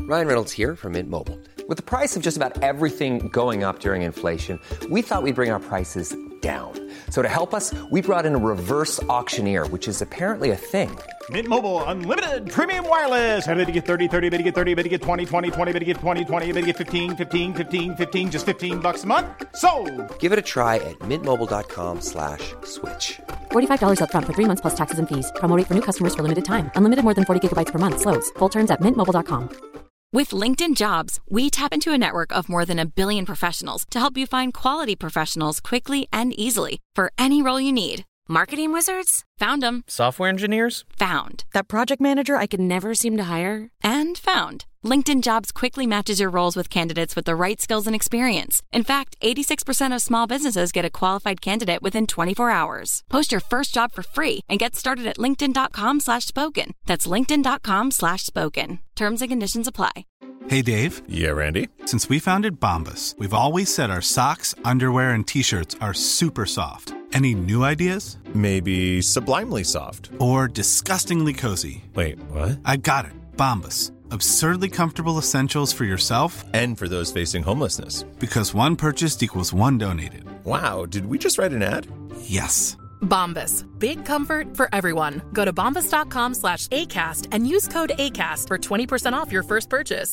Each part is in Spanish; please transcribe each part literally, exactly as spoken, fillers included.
Ryan Reynolds here from Mint Mobile. With the price of just about everything going up during inflation, we thought we'd bring our prices down. So to help us, we brought in a reverse auctioneer, which is apparently a thing. Mint Mobile Unlimited Premium Wireless. How to get thirty, thirty, how to get thirty, how to get twenty, twenty, twenty, how to get twenty, twenty, how to get fifteen, fifteen, fifteen, fifteen, just fifteen bucks a month? Sold! Give it a try at mintmobile.com slash switch. forty-five dollars up front for three months plus taxes and fees. Promo rate for new customers for limited time. Unlimited more than forty gigabytes per month. Slows full terms at mint mobile dot com. With LinkedIn Jobs, we tap into a network of more than a billion professionals to help you find quality professionals quickly and easily for any role you need. Marketing wizards? Found them. Software engineers? Found. That project manager I could never seem to hire? And found. LinkedIn Jobs quickly matches your roles with candidates with the right skills and experience. In fact, eighty-six percent of small businesses get a qualified candidate within twenty-four hours. Post your first job for free and get started at linkedin.com slash spoken. That's linkedin.com slash spoken. Terms and conditions apply. Hey, Dave. Yeah, Randy. Since we founded Bombas, we've always said our socks, underwear, and T-shirts are super soft. Any new ideas? Maybe sublimely soft. Or disgustingly cozy. Wait, what? I got it. Bombas. Absurdly comfortable essentials for yourself and for those facing homelessness. Because one purchased equals one donated. Wow, did we just write an ad? Yes. Bombas. Big comfort for everyone. Go to bombas.com slash ACAST and use code ACAST for twenty percent off your first purchase.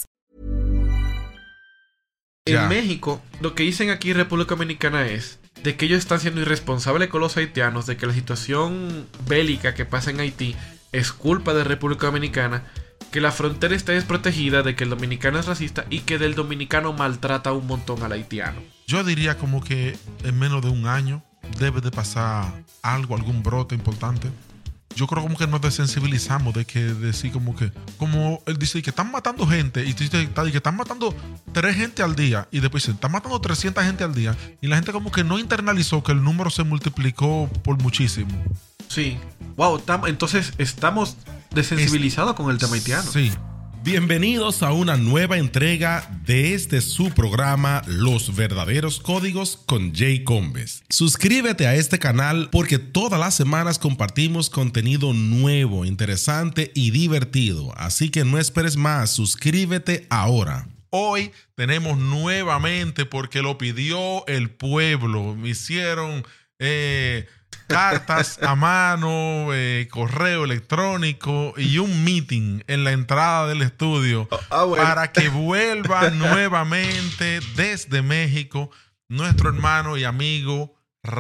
En México, lo que dicen aquí en República Dominicana es de que ellos están siendo irresponsables con los haitianos, de que la situación bélica que pasa en Haití es culpa de República Dominicana, que la frontera está desprotegida, de que el dominicano es racista y que del dominicano maltrata un montón al haitiano. Yo diría como que en menos de un año debe de pasar algo, algún brote importante. Yo creo como que nos desensibilizamos de que decir como que, como él dice que están matando gente y dice que están matando tres gente al día y después dicen, están matando trescientas gente al día y la gente como que no internalizó que el número se multiplicó por muchísimo. Sí. Wow, tam- entonces estamos desensibilizados es, con el tema haitiano. Sí. Bienvenidos a una nueva entrega de este su programa Los Verdaderos Códigos con Jay Combes. Suscríbete a este canal porque todas las semanas compartimos contenido nuevo, interesante y divertido. Así que no esperes más, suscríbete ahora. Hoy tenemos nuevamente, porque lo pidió el pueblo, me hicieron... Eh, cartas a mano, eh, correo electrónico y un meeting en la entrada del estudio oh, ah, bueno. para que vuelva nuevamente desde México nuestro hermano y amigo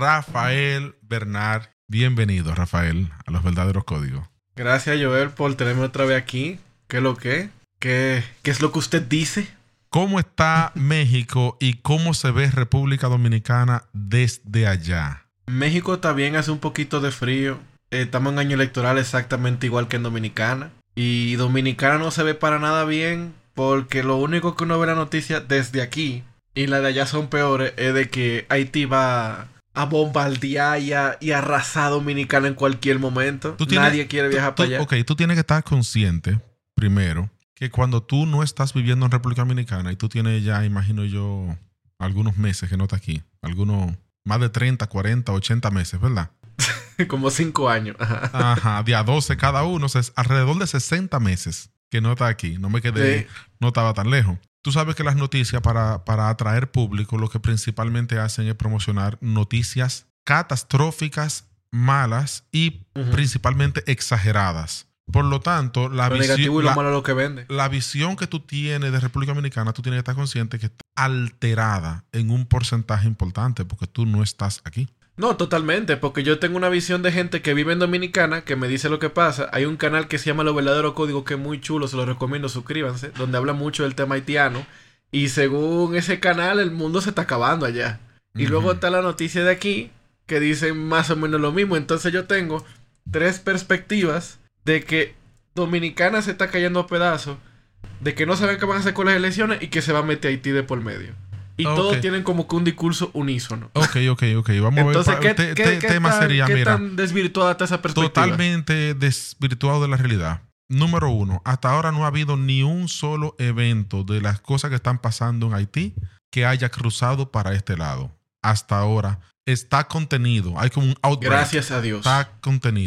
Rafael Bernard. Bienvenido, Rafael, a Los Verdaderos Códigos. Gracias, Joel, por tenerme otra vez aquí. ¿Qué es lo que? ¿Qué, qué es lo que usted dice? ¿Cómo está México y cómo se ve República Dominicana desde allá? México también hace un poquito de frío. Eh, estamos en año electoral exactamente igual que en Dominicana. Y Dominicana no se ve para nada bien, porque lo único que uno ve en la noticia desde aquí, y la de allá son peores, es de que Haití va a bombardear y, a, y arrasar a Dominicana en cualquier momento. Tienes, Nadie quiere viajar tú, para allá. Ok, tú tienes que estar consciente, primero, que cuando tú no estás viviendo en República Dominicana y tú tienes ya, imagino yo, algunos meses que no estás aquí, algunos... Más de treinta, cuarenta, ochenta meses, ¿verdad? Como cinco años. Ajá, de a doce cada uno. O sea, es alrededor de sesenta meses que no está aquí. No me quedé, sí. No estaba tan lejos. Tú sabes que las noticias para, para atraer público lo que principalmente hacen es promocionar noticias catastróficas, malas y uh-huh. principalmente exageradas. Por lo tanto, la lo visión, negativo y lo la, malo lo que vende. La visión que tú tienes de República Dominicana, tú tienes que estar consciente que está alterada en un porcentaje importante porque tú no estás aquí. No, totalmente, porque yo tengo una visión de gente que vive en Dominicana que me dice lo que pasa. Hay un canal que se llama Los Verdaderos Códigos que es muy chulo, se lo recomiendo, suscríbanse, donde habla mucho del tema haitiano. Y según ese canal, el mundo se está acabando allá. Y uh-huh. luego está la noticia de aquí que dicen más o menos lo mismo. Entonces yo tengo tres perspectivas de que Dominicana se está cayendo a pedazos, de que no saben qué van a hacer con las elecciones y que se va a meter Haití de por medio. Y okay. todos tienen como que un discurso unísono. Ok, ok, ok. Vamos Entonces, a ver. ¿qué, te, qué, te, qué tema tan, sería, ¿qué mira, tan desvirtuada está esa perspectiva? Totalmente desvirtuado de la realidad. Número uno, hasta ahora no ha habido ni un solo evento de las cosas que están pasando en Haití que haya cruzado para este lado. Hasta ahora está contenido. Hay como un outbreak. Gracias a Dios. Está contenido.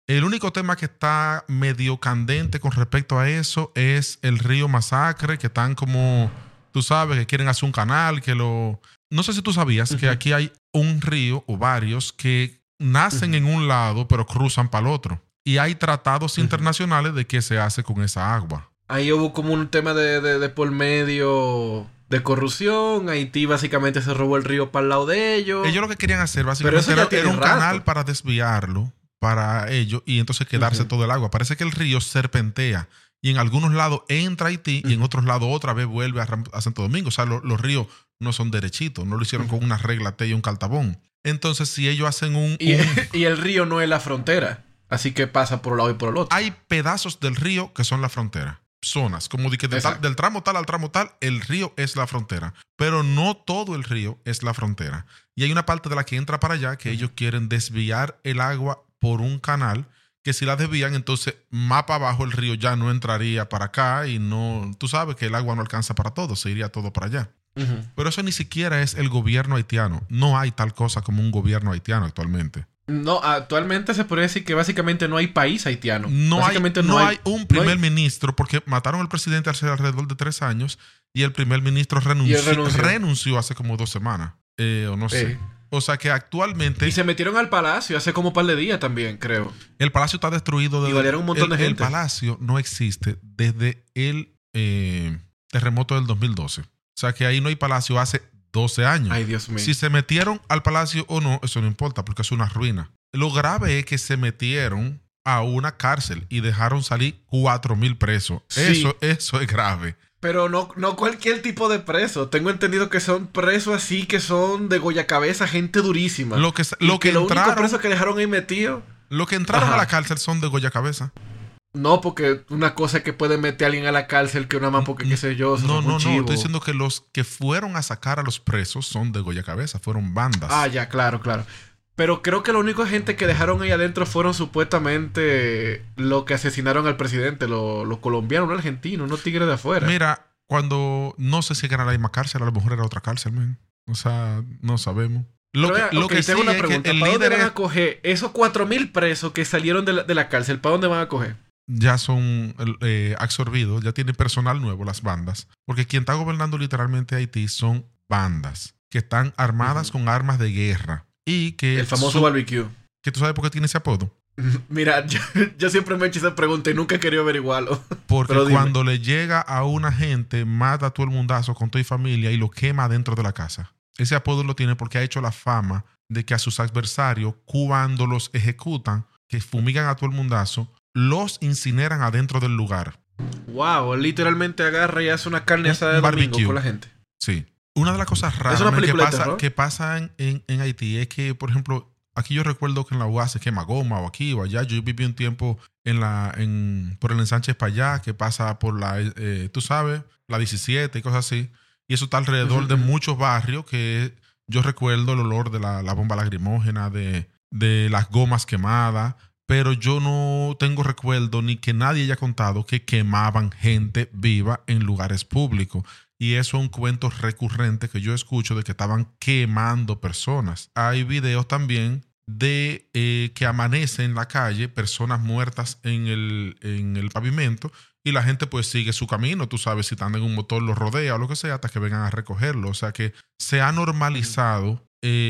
El único tema que está medio candente con respecto a eso es el río Masacre, que están como, tú sabes, que quieren hacer un canal, que lo... No sé si tú sabías uh-huh. que aquí hay un río o varios que nacen uh-huh. en un lado pero cruzan para el otro. Y hay tratados uh-huh. internacionales de qué se hace con esa agua. Ahí hubo como un tema de, de, de por medio de corrupción. Haití básicamente se robó el río para el lado de ellos. Ellos lo que querían hacer básicamente era, era un rato. canal para desviarlo para ellos y entonces quedarse uh-huh. todo el agua. Parece que el río serpentea y en algunos lados entra a Haití uh-huh. y en otros lados otra vez vuelve a, a Santo Domingo. O sea, lo, los ríos no son derechitos, no lo hicieron uh-huh. con una regla T y un caltabón. Entonces, si ellos hacen un... Y, un... y el río no es la frontera, así que pasa por un lado y por el otro. Hay pedazos del río que son la frontera. Zonas, como de que de tal, del tramo tal al tramo tal, el río es la frontera. Pero no todo el río es la frontera. Y hay una parte de la que entra para allá que uh-huh. ellos quieren desviar el agua por un canal que si la desvían, entonces más para abajo el río ya no entraría para acá y no, tú sabes que el agua no alcanza para todo, se iría todo para allá. Uh-huh. Pero eso ni siquiera es el gobierno haitiano. No hay tal cosa como un gobierno haitiano actualmente. No, actualmente se podría decir que básicamente no hay país haitiano. No, básicamente hay, no, no hay, hay un primer no hay... ministro porque mataron al presidente hace alrededor de tres años y el primer ministro renunció, renunció. renunció hace como dos semanas. Eh, o no sé. Eh. O sea que actualmente... Y se metieron al palacio hace como un par de días también, creo. El palacio está destruido. Desde y valieron un montón el, de gente. El palacio no existe desde el eh, terremoto del dos mil doce. O sea que ahí no hay palacio hace doce años. Ay, Dios mío. Si se metieron al palacio o no, eso no importa porque es una ruina. Lo grave es que se metieron a una cárcel y dejaron salir cuatro mil presos. Sí. Eso, eso es grave. Pero no, no cualquier tipo de preso. Tengo entendido que son presos así que son de goyacabeza, gente durísima. Lo que, lo que, que entraron, los únicos presos que dejaron ahí metidos. Lo que entraron Ajá. a la cárcel son de goyacabeza. No, porque una cosa es que puede meter a alguien a la cárcel que una más porque, qué sé yo, son No, no, chivo. no. Estoy diciendo que los que fueron a sacar a los presos son de goyacabeza. Fueron bandas. Ah, ya, claro, claro. Pero creo que la única gente que dejaron ahí adentro fueron supuestamente los que asesinaron al presidente, los, los colombianos, no argentinos, no tigres de afuera. Mira, cuando no sé si era la misma cárcel, a lo mejor era otra cárcel, man. O sea, no sabemos. Lo Pero, que, lo okay, que tengo sí una es pregunta. que el ¿Para líder dónde van es... a coger esos cuatro mil presos que salieron de la, de la cárcel? ¿Para dónde van a coger? Ya son eh, absorbidos, ya tienen personal nuevo las bandas. Porque quien está gobernando literalmente Haití son bandas que están armadas uh-huh. con armas de guerra. Y que el famoso su, barbecue. ¿Que tú sabes por qué tiene ese apodo? Mira, yo, yo siempre me he hecho esa pregunta y nunca he querido averiguarlo. Porque cuando le llega a una gente, mata a todo el mundazo con toda y familia y lo quema dentro de la casa. Ese apodo lo tiene porque ha hecho la fama de que a sus adversarios, cuando los ejecutan, que fumigan a todo el mundazo, los incineran adentro del lugar. Wow, literalmente agarra y hace una carne asada de domingo con la gente. Sí. Una de las cosas raras que pasa, que pasa en, en, en Haití es que, por ejemplo, aquí yo recuerdo que en la U A se quema goma o aquí o allá. Yo viví un tiempo en la, en, por el ensanche Espaillá, que pasa por la, eh, tú sabes, la diecisiete y cosas así. Y eso está alrededor uh-huh. de muchos barrios que yo recuerdo el olor de la, la bomba lacrimógena, de, de las gomas quemadas. Pero yo no tengo recuerdo ni que nadie haya contado que quemaban gente viva en lugares públicos. Y eso es un cuento recurrente que yo escucho de que estaban quemando personas. Hay videos también de eh, que amanece en la calle personas muertas en el, en el pavimento y la gente pues sigue su camino. Tú sabes, si están en un motor los rodea o lo que sea hasta que vengan a recogerlo. O sea que se ha normalizado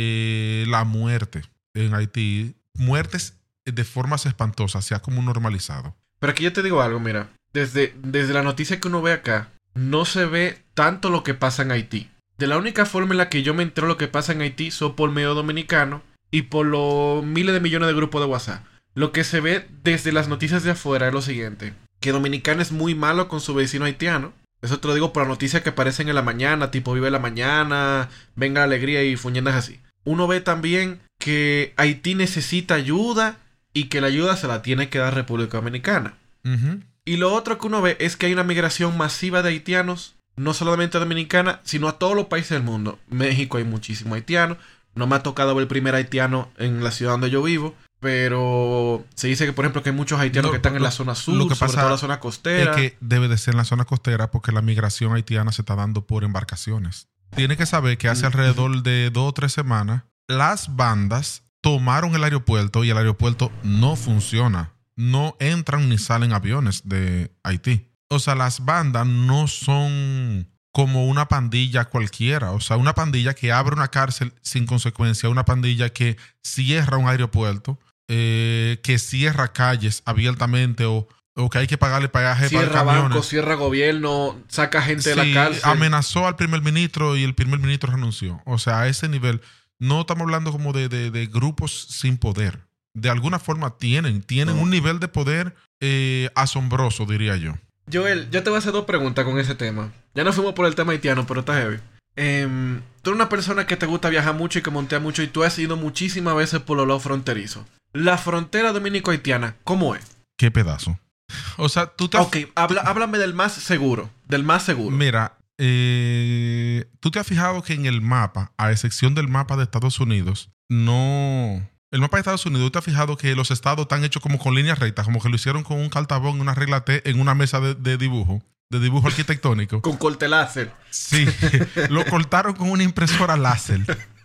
eh, la muerte en Haití. Muertes de formas espantosas, se ha como normalizado. Pero aquí yo te digo algo, mira. Desde, desde la noticia que uno ve acá, no se ve tanto lo que pasa en Haití. De la única forma en la que yo me entero lo que pasa en Haití son por medio dominicano y por los miles de millones de grupos de WhatsApp. Lo que se ve desde las noticias de afuera es lo siguiente. Que Dominicana es muy malo con su vecino haitiano. Eso te lo digo por las noticias que aparecen en la mañana, tipo Vive la Mañana, Venga la Alegría y fuñendas así. Uno ve también que Haití necesita ayuda y que la ayuda se la tiene que dar República Dominicana. Uh-huh. Y lo otro que uno ve es que hay una migración masiva de haitianos, no solamente a Dominicana, sino a todos los países del mundo. México hay muchísimos haitianos. No me ha tocado ver el primer haitiano en la ciudad donde yo vivo, pero se dice que, por ejemplo, que hay muchos haitianos no, que están en la zona sur, lo que sobre pasa todo la zona costera. Es que debe de ser en la zona costera porque la migración haitiana se está dando por embarcaciones. Tiene que saber que hace alrededor de dos o tres semanas, las bandas tomaron el aeropuerto y el aeropuerto no funciona. no entran ni salen aviones de Haití. O sea, las bandas no son como una pandilla cualquiera. O sea, una pandilla que abre una cárcel sin consecuencia, una pandilla que cierra un aeropuerto, eh, que cierra calles abiertamente o, o que hay que pagarle peaje cierra para camiones. Banco, cierra gobierno, saca gente Sí, de la cárcel. Amenazó al primer ministro y el primer ministro renunció. O sea, a ese nivel no estamos hablando como de, de, de grupos sin poder. De alguna forma tienen, tienen no. un nivel de poder eh, asombroso, diría yo. Joel, yo te voy a hacer dos preguntas con ese tema. Ya no fuimos por el tema haitiano, pero está heavy. Eh, tú eres una persona que te gusta viajar mucho y que montea mucho y tú has ido muchísimas veces por los lados fronterizos. La frontera dominico-haitiana, ¿cómo es? ¿Qué pedazo? O sea, tú te has... Ok, habla, háblame del más seguro. Del más seguro. Mira, eh, tú te has fijado que en el mapa, a excepción del mapa de Estados Unidos, no... El mapa de Estados Unidos, ¿tú te has fijado que los estados están hechos como con líneas rectas? Como que lo hicieron con un cartabón, una regla T en una mesa de, de dibujo, de dibujo arquitectónico. Con corte láser. Sí, lo cortaron con una impresora láser.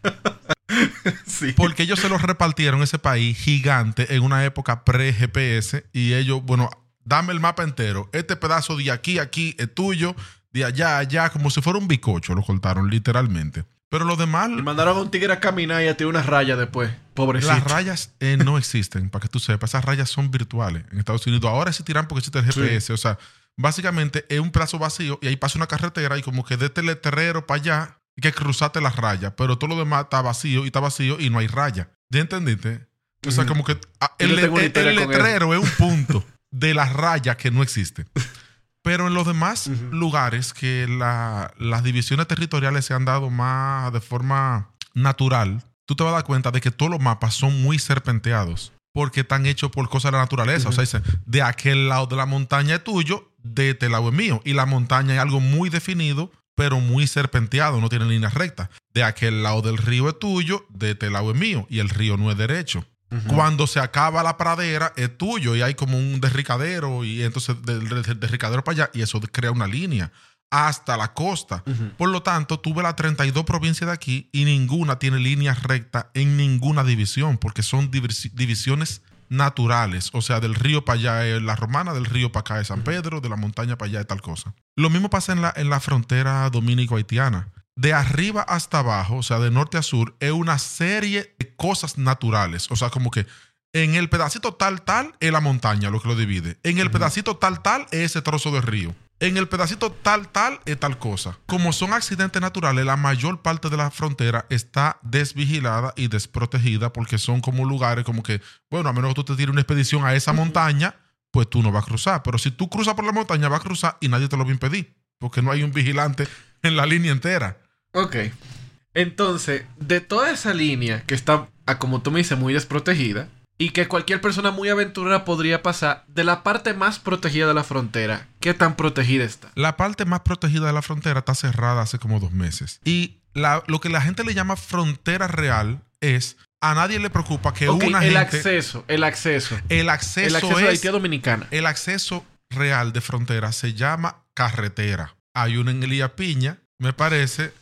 Sí. Porque ellos se los repartieron ese país gigante en una época pre-G P S y ellos, bueno, dame el mapa entero. Este pedazo de aquí a aquí es tuyo, de allá a allá, como si fuera un bizcocho, lo cortaron literalmente. Pero los demás... Y mandaron a un tigre a caminar y a tirar una raya después. Pobrecito. Las rayas eh, no existen, para que tú sepas. Esas rayas son virtuales en Estados Unidos. Ahora sí tiran porque existe el G P S. Sí. O sea, básicamente es un pedazo vacío y ahí pasa una carretera y como que de este letrero para allá hay que cruzarte las rayas. Pero todo lo demás está vacío y está vacío y no hay raya. ¿Ya entendiste? O sea, uh-huh. como que ah, el, el, el, el letrero es un punto de las rayas que no existe. Pero en los demás uh-huh. lugares que la, las divisiones territoriales se han dado más de forma natural, tú te vas a dar cuenta de que todos los mapas son muy serpenteados porque están hechos por cosas de la naturaleza. Uh-huh. O sea, dice, de aquel lado de la montaña es tuyo, de este lado es mío. Y la montaña es algo muy definido, pero muy serpenteado, no tiene líneas rectas. De aquel lado del río es tuyo, de este lado es mío. Y el río no es derecho. Uh-huh. Cuando se acaba la pradera es tuyo y hay como un derricadero y entonces del de, derricadero para allá y eso crea una línea hasta la costa. Uh-huh. Por lo tanto, tú ves las treinta y dos provincias de aquí y ninguna tiene líneas rectas en ninguna división porque son divisi- divisiones naturales. O sea, del río para allá es la Romana, del río para acá es San Pedro, de la montaña para allá es tal cosa. Lo mismo pasa en la, en la frontera dominico-haitiana. De arriba hasta abajo, o sea, de norte a sur, es una serie de cosas naturales. O sea, como que en el pedacito tal, tal, es la montaña lo que lo divide. En el uh-huh. pedacito tal, tal, es ese trozo de río. En el pedacito tal, tal, es tal cosa. Como son accidentes naturales, la mayor parte de la frontera está desvigilada y desprotegida porque son como lugares como que, bueno, a menos que tú te tires una expedición a esa uh-huh. montaña, pues tú no vas a cruzar. Pero si tú cruzas por la montaña, vas a cruzar y nadie te lo va a impedir porque no hay un vigilante en la línea entera. Ok. Entonces, de toda esa línea que está, como tú me dices, muy desprotegida y que cualquier persona muy aventurera podría pasar, de la parte más protegida de la frontera, ¿qué tan protegida está? La parte más protegida de la frontera está cerrada hace como dos meses. Y la, lo que la gente le llama frontera real es, a nadie le preocupa que okay, una el gente... acceso, el acceso. El acceso El acceso es... a Haití Dominicana. El acceso real de frontera se llama carretera. Hay una en Elías Piña, me parece,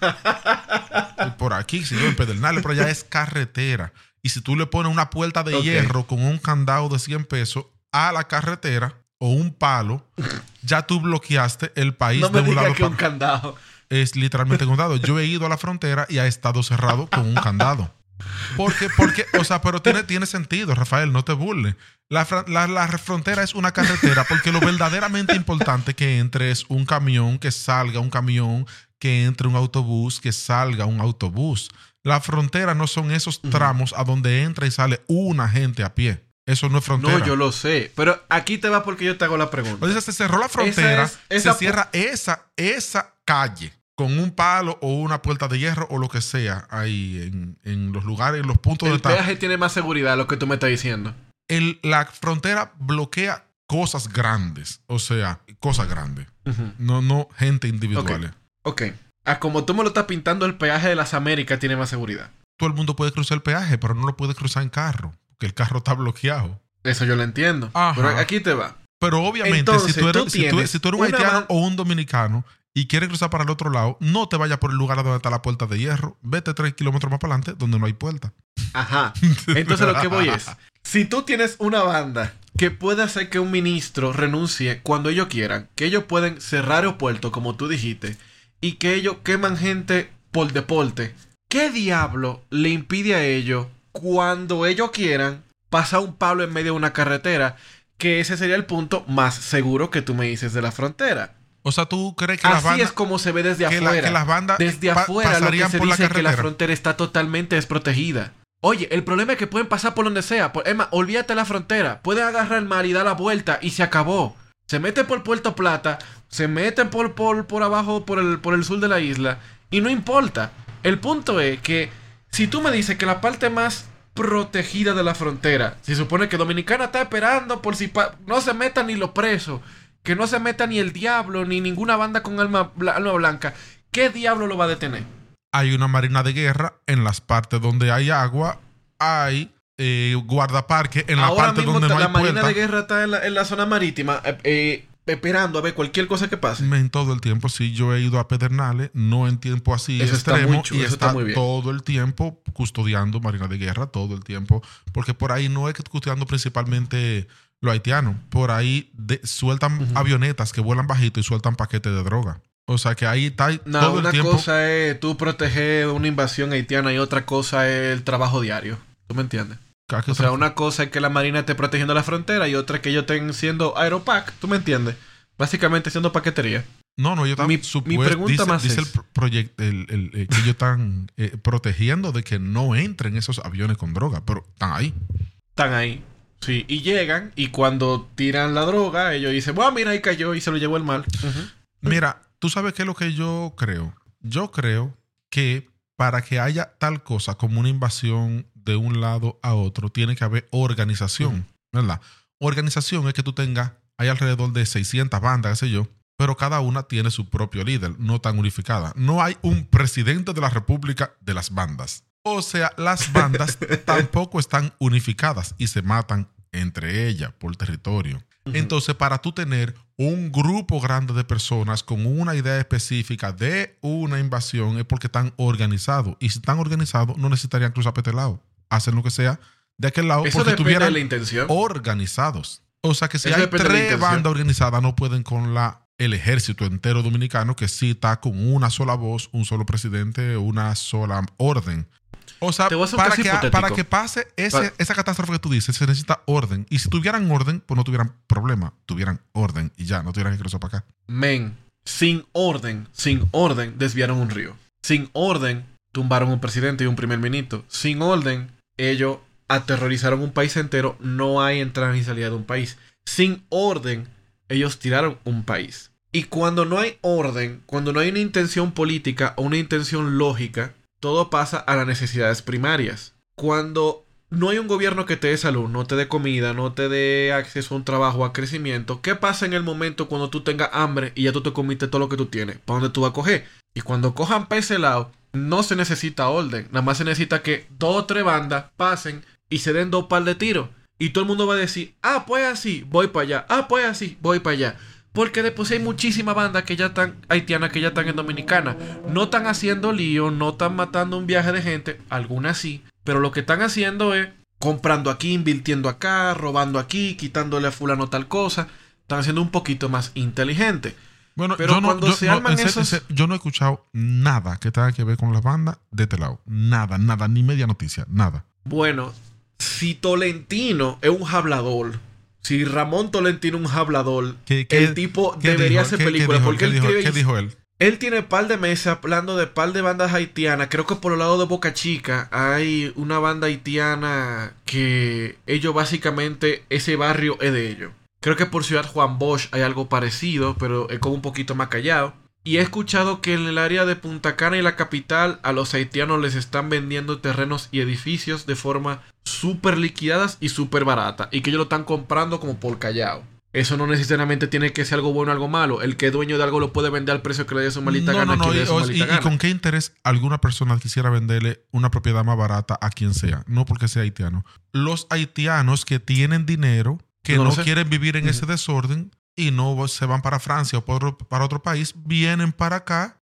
por aquí, si yo en Pedernales, pero allá es carretera. Y si tú le pones una puerta de okay. hierro con un candado de cien pesos a la carretera o un palo, ya tú bloqueaste el país no de me un lado que un candado. Es literalmente un candado. Yo he ido a la frontera y ha estado cerrado con un candado. Porque, porque, o sea, pero tiene, tiene sentido, Rafael, no te burles. La, la, la frontera es una carretera porque lo verdaderamente importante que entre es un camión, que salga un camión, que entre un autobús, que salga un autobús. La frontera no son esos tramos uh-huh. a donde entra y sale una gente a pie. Eso no es frontera. No, yo lo sé. Pero aquí te va porque yo te hago la pregunta. O sea, se cerró la frontera, esa es, esa se cierra esa, esa calle con un palo o una puerta de hierro o lo que sea ahí en, en los lugares, en los puntos el de tal. El peaje tiene más seguridad, lo que tú me estás diciendo. El, la frontera bloquea cosas grandes. O sea, cosas grandes. Uh-huh. No, no gente individuales. Ok. okay. Ah, como tú me lo estás pintando, el peaje de las Américas tiene más seguridad. Todo el mundo puede cruzar el peaje, pero no lo puede cruzar en carro. Porque el carro está bloqueado. Eso yo lo entiendo. Ajá. Pero aquí te va. Pero obviamente, Entonces, si, tú eres, tú si, tú, si tú eres un haitiano man... o un dominicano y quieres cruzar para el otro lado, no te vayas por el lugar donde está la puerta de hierro. Vete tres kilómetros más para adelante donde no hay puerta. Ajá. Entonces lo que voy es, Si tú tienes una banda que puede hacer que un ministro renuncie cuando ellos quieran, que ellos pueden cerrar aeropuertos, como tú dijiste, y que ellos queman gente por deporte, ¿qué diablo le impide a ellos, cuando ellos quieran, pasar un palo en medio de una carretera? Que ese sería el punto más seguro que tú me dices de la frontera. O sea, ¿tú crees que Así las bandas... es como se ve desde que afuera. La, que las bandas desde pa afuera lo que se por dice la es que la frontera está totalmente desprotegida. Oye, el problema es que pueden pasar por donde sea. Por, es más, olvídate la frontera. Pueden agarrar el mar y dar la vuelta y se acabó. Se meten por Puerto Plata, se meten por, por, por abajo, por el, por el sur de la isla, y no importa. El punto es que si tú me dices que la parte más protegida de la frontera, se supone que Dominicana está esperando por si pa no se metan ni los presos, que no se meta ni el diablo, ni ninguna banda con alma, alma blanca, ¿qué diablo lo va a detener? Hay una marina de guerra en las partes donde hay agua, hay eh, guardaparque en la Ahora parte mismo donde no hay la marina puerta. de guerra está en la, en la zona marítima, eh, eh, esperando a ver cualquier cosa que pase. En todo el tiempo, sí, yo he ido a Pedernales, no en tiempo así eso extremo, está muy chulo, y eso está, está muy bien. todo el tiempo custodiando marina de guerra, todo el tiempo, porque por ahí no es que custodiando principalmente los haitianos, por ahí de, sueltan uh-huh. avionetas que vuelan bajito y sueltan paquetes de droga. O sea que ahí está no, todo el tiempo. Una cosa es tú proteger una invasión haitiana y otra cosa es el trabajo diario. ¿Tú me entiendes? O sea, una cosa es que la marina esté protegiendo la frontera y otra es que ellos estén siendo aeropac. ¿Tú me entiendes? Básicamente siendo paquetería. No, no, yo también. Mi, mi pregunta dice, más dice es... el proyecto el, el, el, que ellos están eh, protegiendo de que no entren esos aviones con droga, pero están ahí. Están ahí. Sí, y llegan y cuando tiran la droga, ellos dicen, bueno, mira, ahí cayó y se lo llevó el mal. Uh-huh. Mira, ¿tú sabes qué es lo que yo creo? Yo creo que para que haya tal cosa como una invasión de un lado a otro, tiene que haber organización, uh-huh. ¿verdad? Organización es que tú tengas, hay alrededor de seiscientas bandas, qué sé yo, pero cada una tiene su propio líder, no tan unificada. No hay un presidente de la República de las bandas. O sea, las bandas tampoco están unificadas y se matan entre ellas por territorio. Uh-huh. Entonces, para tú tener un grupo grande de personas con una idea específica de una invasión es porque están organizados. Y si están organizados, no necesitarían cruzar para este lado. Hacen lo que sea de aquel lado. Eso porque depende estuvieran de la intención. Organizados. O sea que si Eso hay tres bandas organizadas, no pueden con la el ejército entero dominicano, que sí está con una sola voz, un solo presidente, una sola orden. O sea, para que, para que pase ese, para... esa catástrofe que tú dices, se necesita orden. Y si tuvieran orden, pues no tuvieran problema. Tuvieran orden y ya, no tuvieran que cruzar para acá. Men, sin orden, sin orden, desviaron un río. Sin orden, tumbaron un presidente y un primer ministro. Sin orden, ellos aterrorizaron un país entero. No hay entrada ni salida de un país. Sin orden, ellos tiraron un país. Y cuando no hay orden, cuando no hay una intención política o una intención lógica, todo pasa a las necesidades primarias. Cuando no hay un gobierno que te dé salud, no te dé comida, no te dé acceso a un trabajo, a crecimiento, ¿qué pasa en el momento cuando tú tengas hambre y ya tú te comiste todo lo que tú tienes? ¿Para dónde tú vas a coger? Y cuando cojan para ese lado, no se necesita orden. Nada más se necesita que dos o tres bandas pasen y se den dos par de tiros. Y todo el mundo va a decir, ah, pues así, voy para allá. Ah, pues así, voy para allá. Porque después hay muchísimas bandas que ya están haitianas, que ya están en Dominicana. No están haciendo lío, no están matando un viaje de gente. Algunas sí. Pero lo que están haciendo es comprando aquí, invirtiendo acá, robando aquí, quitándole a fulano tal cosa. Están haciendo un poquito más inteligente. Bueno, pero yo no, cuando yo, se no, arman en esos... serio, yo no he escuchado nada que tenga que ver con las bandas de este lado. Nada, nada, ni media noticia, nada. Bueno, si Tolentino es un hablador... Si Ramón Tolentino es un hablador, ¿Qué, qué, el tipo debería hacer películas. ¿Qué, porque él dijo, escribe, ¿Qué dijo él? Él tiene par de meses hablando de par de bandas haitianas. Creo que por el lado de Boca Chica hay una banda haitiana que ellos básicamente, ese barrio es de ellos. Creo que por Ciudad Juan Bosch hay algo parecido, pero es como un poquito más callado. Y he escuchado que en el área de Punta Cana y la capital a los haitianos les están vendiendo terrenos y edificios de forma súper liquidadas y súper barata. Y que ellos lo están comprando como por callado. Eso no necesariamente tiene que ser algo bueno o algo malo. El que es dueño de algo lo puede vender al precio que le dé su malita no, gana. No, no, y, y, su malita y, gana. ¿Y con qué interés alguna persona quisiera venderle una propiedad más barata a quien sea? No porque sea haitiano. Los haitianos que tienen dinero, que no, no quieren vivir en uh-huh. ese desorden... y no se van para Francia o para otro país, vienen para acá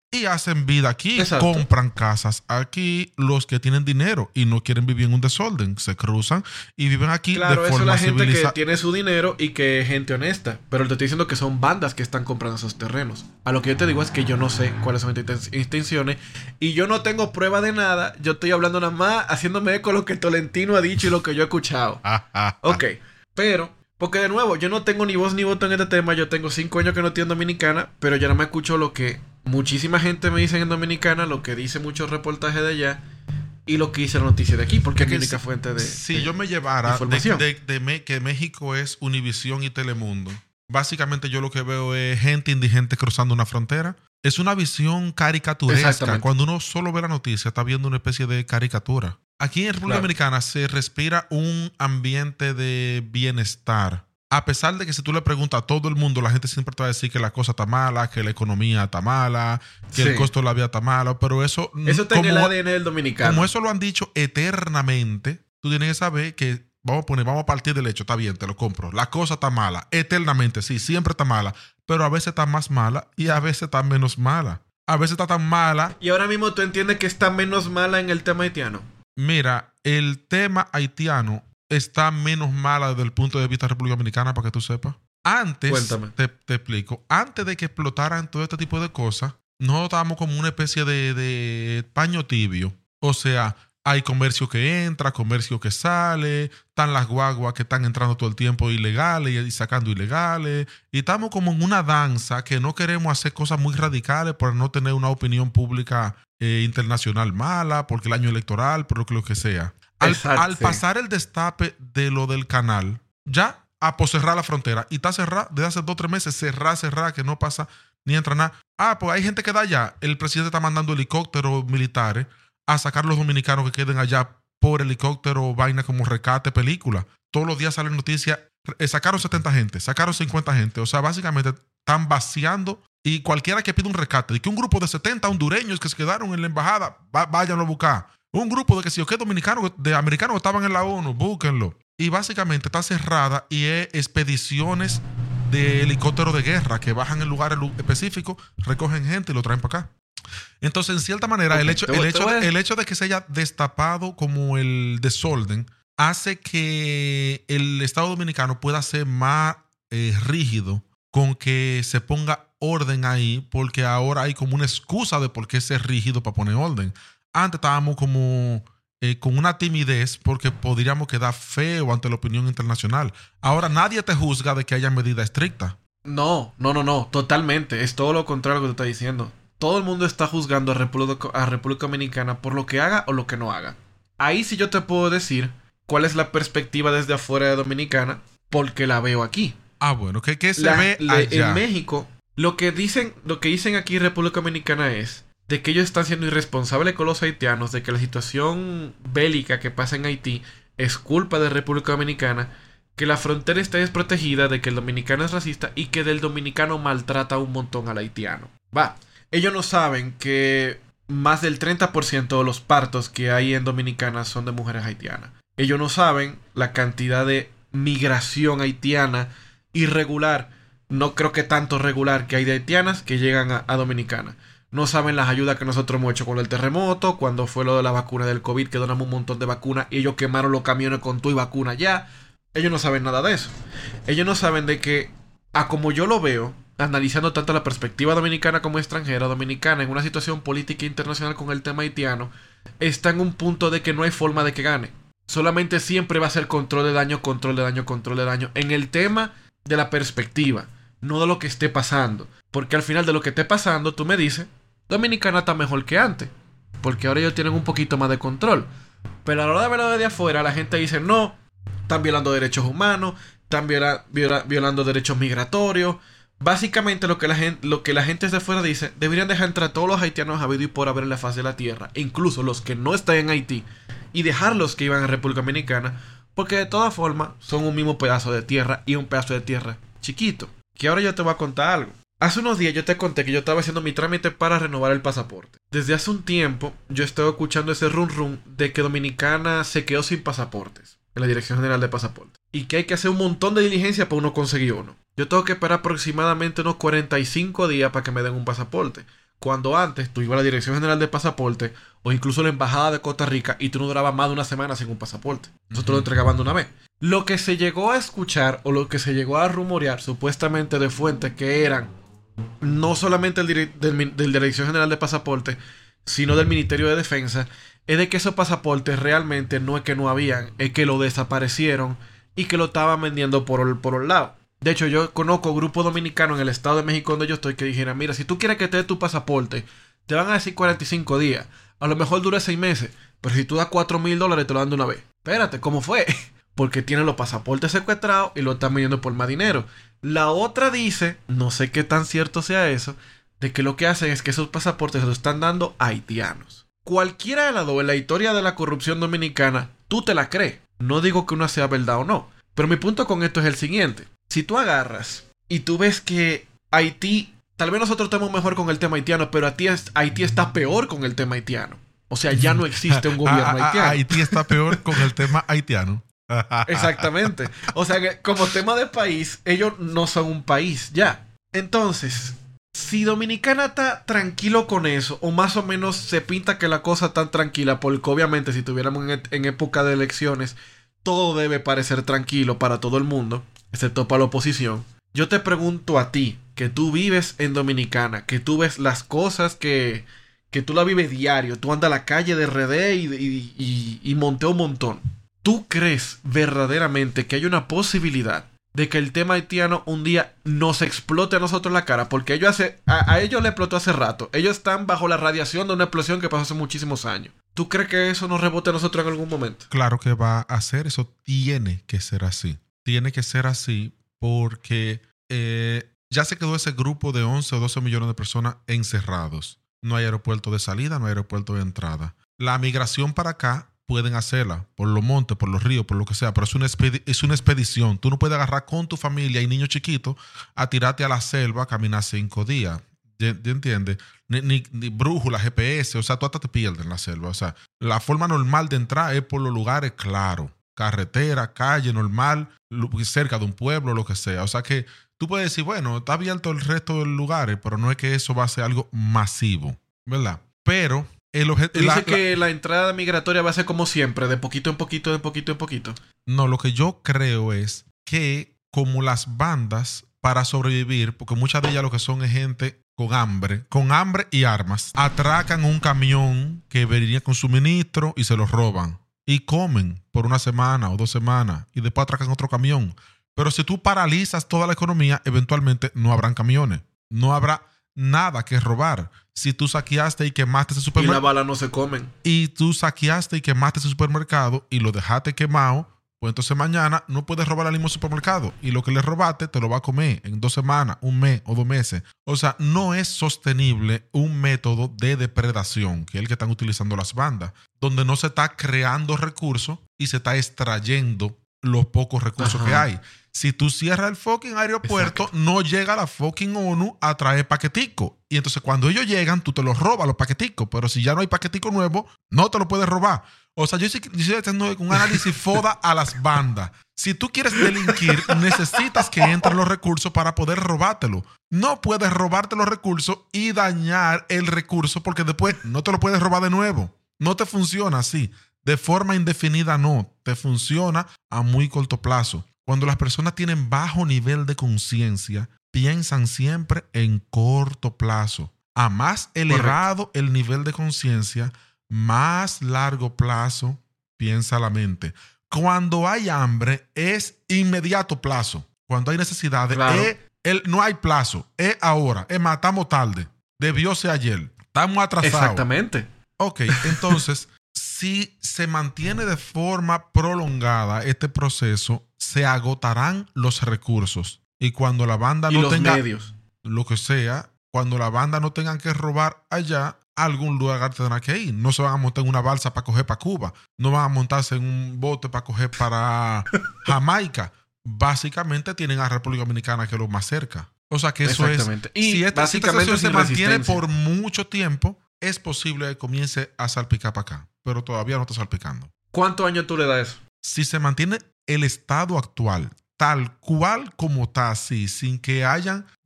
y hacen vida aquí. Exacto. Compran casas aquí. Los que tienen dinero y no quieren vivir en un desorden se cruzan y viven aquí claro, de eso forma es la gente civilizada. que tiene su dinero y que es gente honesta. Pero te estoy diciendo que son bandas que están comprando esos terrenos. A lo que yo te digo es que yo no sé cuáles son estas intenciones y yo no tengo prueba de nada. Yo estoy hablando nada más haciéndome eco lo que Tolentino ha dicho y lo que yo he escuchado. Ok, pero... Porque de nuevo, yo no tengo ni voz ni voto en este tema. Yo tengo cinco años que no estoy en Dominicana, pero ya no me escucho lo que muchísima gente me dice en Dominicana, lo que dice muchos reportajes de allá y lo que dice la noticia de aquí, porque es mi única si, fuente de Si de, yo me llevara de, de, de, de me, que México es Univisión y Telemundo, básicamente yo lo que veo es gente indigente cruzando una frontera. Es una visión caricaturesca. Cuando uno solo ve la noticia, está viendo una especie de caricatura. Aquí en República claro. Dominicana se respira un ambiente de bienestar. A pesar de que si tú le preguntas a todo el mundo, la gente siempre te va a decir que la cosa está mala, que la economía está mala, que sí. el costo de la vida está malo, pero eso... Eso está como, en el A D N del dominicano. Como eso lo han dicho eternamente, tú tienes que saber que, vamos a poner, vamos a partir del hecho, está bien, te lo compro. La cosa está mala, eternamente, sí, siempre está mala, pero a veces está más mala y a veces está menos mala. A veces está tan mala... Y ahora mismo tú entiendes que está menos mala en el tema haitiano. Mira, el tema haitiano está menos mala desde el punto de vista de República Dominicana, para que tú sepas. Antes, te, te explico, antes de que explotaran todo este tipo de cosas, nosotros estábamos como una especie de, de paño tibio. O sea, hay comercio que entra, comercio que sale, están las guaguas que están entrando todo el tiempo ilegales y sacando ilegales. Y estamos como en una danza que no queremos hacer cosas muy radicales para no tener una opinión pública Eh, internacional mala, porque el año electoral, por lo que, lo que sea. Al, Exacto, al pasar sí. el destape de lo del canal, ya a pues cerrar la frontera. Y está cerrada desde hace dos o tres meses, cerrada, cerrada, que no pasa ni entra nada. Ah, pues hay gente que da allá. El presidente está mandando helicópteros militares a sacar a los dominicanos que queden allá por helicóptero, vaina como rescate, película. Todos los días salen noticias. Eh, sacaron setenta gente, sacaron cincuenta gente. O sea, básicamente están vaciando. Y cualquiera que pida un rescate, de que un grupo de setenta hondureños que se quedaron en la embajada, va, váyanlo a buscar. Un grupo de que si o qué dominicanos, de americanos que estaban en la ONU, búsquenlo. Y básicamente está cerrada y es expediciones de helicópteros de guerra que bajan en lugares específicos, recogen gente y lo traen para acá. Entonces, en cierta manera, okay, el, hecho, el, hecho de, el hecho de que se haya destapado como el desorden hace que el Estado Dominicano pueda ser más eh, rígido con que se ponga orden ahí, porque ahora hay como una excusa de por qué ser rígido para poner orden. Antes estábamos como eh, con una timidez porque podríamos quedar feo ante la opinión internacional. Ahora nadie te juzga de que haya medidas estrictas. No, no, no, no, totalmente. Es todo lo contrario que tú estás diciendo. Todo el mundo está juzgando a República, a República Dominicana por lo que haga o lo que no haga. Ahí sí yo te puedo decir cuál es la perspectiva desde afuera de Dominicana, porque la veo aquí. Ah, bueno, ¿qué, qué se la, ve la, allá? En México, lo que dicen, lo que dicen aquí en República Dominicana es de que ellos están siendo irresponsables con los haitianos, de que la situación bélica que pasa en Haití es culpa de República Dominicana, que la frontera está desprotegida, de que el dominicano es racista y que del dominicano maltrata un montón al haitiano. Va, ellos no saben que más del treinta por ciento de los partos que hay en Dominicana son de mujeres haitianas. Ellos no saben la cantidad de migración haitiana irregular, no creo que tanto regular, que hay de haitianas que llegan a, a Dominicana. No saben las ayudas que nosotros hemos hecho con el terremoto, cuando fue lo de la vacuna del COVID, que donamos un montón de vacunas y ellos quemaron los camiones con tu y vacuna ya. Ellos no saben nada de eso. Ellos no saben de que, a como yo lo veo, analizando tanto la perspectiva dominicana como extranjera, dominicana en una situación política internacional con el tema haitiano, está en un punto de que no hay forma de que gane. Solamente siempre va a ser control de daño, control de daño, control de daño. En el tema de la perspectiva, no de lo que esté pasando. Porque al final de lo que esté pasando, tú me dices, Dominicana está mejor que antes. Porque ahora ellos tienen un poquito más de control. Pero a la hora de verlo desde afuera, la gente dice, no, están violando derechos humanos, están viola, viola, violando derechos migratorios. Básicamente lo que la gente, lo que la gente desde afuera dice, deberían dejar entrar a todos los haitianos habido y por haber en la faz de la tierra, incluso los que no están en Haití, y dejarlos que iban a República Dominicana, porque de todas formas son un mismo pedazo de tierra y un pedazo de tierra chiquito. Que ahora yo te voy a contar algo. Hace unos días yo te conté que yo estaba haciendo mi trámite para renovar el pasaporte. Desde hace un tiempo yo estaba escuchando ese rum rum de que Dominicana se quedó sin pasaportes en la Dirección General de Pasaportes y que hay que hacer un montón de diligencia para uno conseguir uno. Yo tengo que esperar aproximadamente unos cuarenta y cinco días para que me den un pasaporte. Cuando antes tú ibas a la Dirección General de Pasaporte o incluso a la Embajada de Costa Rica y tú no durabas más de una semana sin un pasaporte. Nosotros uh-huh. lo entregaban de una vez. Lo que se llegó a escuchar o lo que se llegó a rumorear supuestamente de fuentes que eran no solamente el dire- del, del Dirección General de Pasaporte, sino del Ministerio de Defensa, es de que esos pasaportes realmente no es que no habían, es que lo desaparecieron y que lo estaban vendiendo por el, por el lado. De hecho, yo conozco grupos dominicanos en el Estado de México donde yo estoy que dijeron, mira, si tú quieres que te dé tu pasaporte, te van a decir cuarenta y cinco días. A lo mejor dura seis meses, pero si tú das cuatro mil dólares te lo dan de una vez. Espérate, ¿cómo fue? Porque tienen los pasaportes secuestrados y lo están vendiendo por más dinero. La otra dice, no sé qué tan cierto sea eso, de que lo que hacen es que esos pasaportes se los están dando a haitianos. Cualquiera de las dos en la historia de la corrupción dominicana, tú te la crees. No digo que una sea verdad o no. Pero mi punto con esto es el siguiente. Si tú agarras y tú ves que Haití, tal vez nosotros estamos mejor con el tema haitiano, pero a ti es, Haití está peor con el tema haitiano. O sea, ya no existe un gobierno a, a, haitiano. Haití está peor con el tema haitiano. Exactamente. O sea, que como tema de país, ellos no son un país ya. Entonces, si Dominicana está tranquilo con eso, o más o menos se pinta que la cosa está tranquila, porque obviamente si tuviéramos en, en época de elecciones, todo debe parecer tranquilo para todo el mundo, excepto para la oposición. Yo te pregunto a ti, que tú vives en Dominicana, que tú ves las cosas que, que tú la vives diario, tú andas a la calle de R D y, y, y, y montea un montón. ¿Tú crees verdaderamente que hay una posibilidad de que el tema haitiano un día nos explote a nosotros la cara? Porque ellos hace, a, a ellos le explotó hace rato. Ellos están bajo la radiación de una explosión que pasó hace muchísimos años. ¿Tú crees que eso nos rebote a nosotros en algún momento? Claro que va a hacer. Eso tiene que ser así. Tiene que ser así porque eh, ya se quedó ese grupo de once o doce millones de personas encerrados. No hay aeropuerto de salida, no hay aeropuerto de entrada. La migración para acá pueden hacerla por los montes, por los ríos, por lo que sea, pero es una, expedi- es una expedición. Tú no puedes agarrar con tu familia y niños chiquitos a tirarte a la selva a caminar cinco días. ¿Ya entiendes? Ni, ni, ni brújula, G P S, o sea, tú hasta te pierdes en la selva. O sea, la forma normal de entrar es por los lugares claros. Carretera, calle normal, cerca de un pueblo, lo que sea. O sea que tú puedes decir, bueno, está abierto el resto de los lugares, pero no es que eso va a ser algo masivo, ¿verdad? Pero el objeto... Dice la, que la, la entrada migratoria va a ser como siempre, de poquito en poquito, de poquito en poquito. No, lo que yo creo es que como las bandas, para sobrevivir, porque muchas de ellas lo que son es gente con hambre, con hambre y armas, atracan un camión que venía con suministro y se los roban. Y comen por una semana o dos semanas y después atracan otro camión. Pero si tú paralizas toda la economía, eventualmente no habrán camiones. No habrá nada que robar. Si tú saqueaste y quemaste ese supermercado... Y las balas no se comen. Y tú saqueaste y quemaste ese supermercado y lo dejaste quemado, pues entonces mañana no puedes robar al mismo supermercado. Y lo que le robaste te lo va a comer en dos semanas, un mes o dos meses. O sea, no es sostenible un método de depredación, que es el que están utilizando las bandas, donde no se está creando recursos y se está extrayendo los pocos recursos Ajá. que hay. Si tú cierras el fucking aeropuerto, Exacto. no llega la fucking ONU a traer paqueticos. Y entonces cuando ellos llegan, tú te los robas los paqueticos. Pero si ya no hay paquetico nuevo, no te lo puedes robar. O sea, yo estoy haciendo un análisis foda a las bandas. Si tú quieres delinquir, necesitas que entren los recursos para poder robártelo. No puedes robarte los recursos y dañar el recurso porque después no te lo puedes robar de nuevo. No te funciona así. De forma indefinida no. Te funciona a muy corto plazo. Cuando las personas tienen bajo nivel de conciencia, piensan siempre en corto plazo. A más elevado Correcto. el nivel de conciencia, más largo plazo piensa la mente. Cuando hay hambre, es inmediato plazo. Cuando hay necesidades, claro. es el, no hay plazo. Es ahora. Es más, estamos tarde. Debió ser ayer. Estamos atrasados. Exactamente. Ok, entonces, si se mantiene de forma prolongada este proceso, se agotarán los recursos. Y cuando la banda y no los tenga medios. Lo que sea, cuando la banda no tengan que robar allá, algún lugar tendrá que ir. No se van a montar en una balsa para coger para Cuba. No van a montarse en un bote para coger para Jamaica. Básicamente tienen a República Dominicana, que es lo más cerca. O sea que eso es... Y si esta básicamente situación se mantiene por mucho tiempo, es posible que comience a salpicar para acá. Pero todavía no está salpicando. ¿Cuántos años tú le das eso? Si se mantiene el estado actual, tal cual como está así, sin que hayan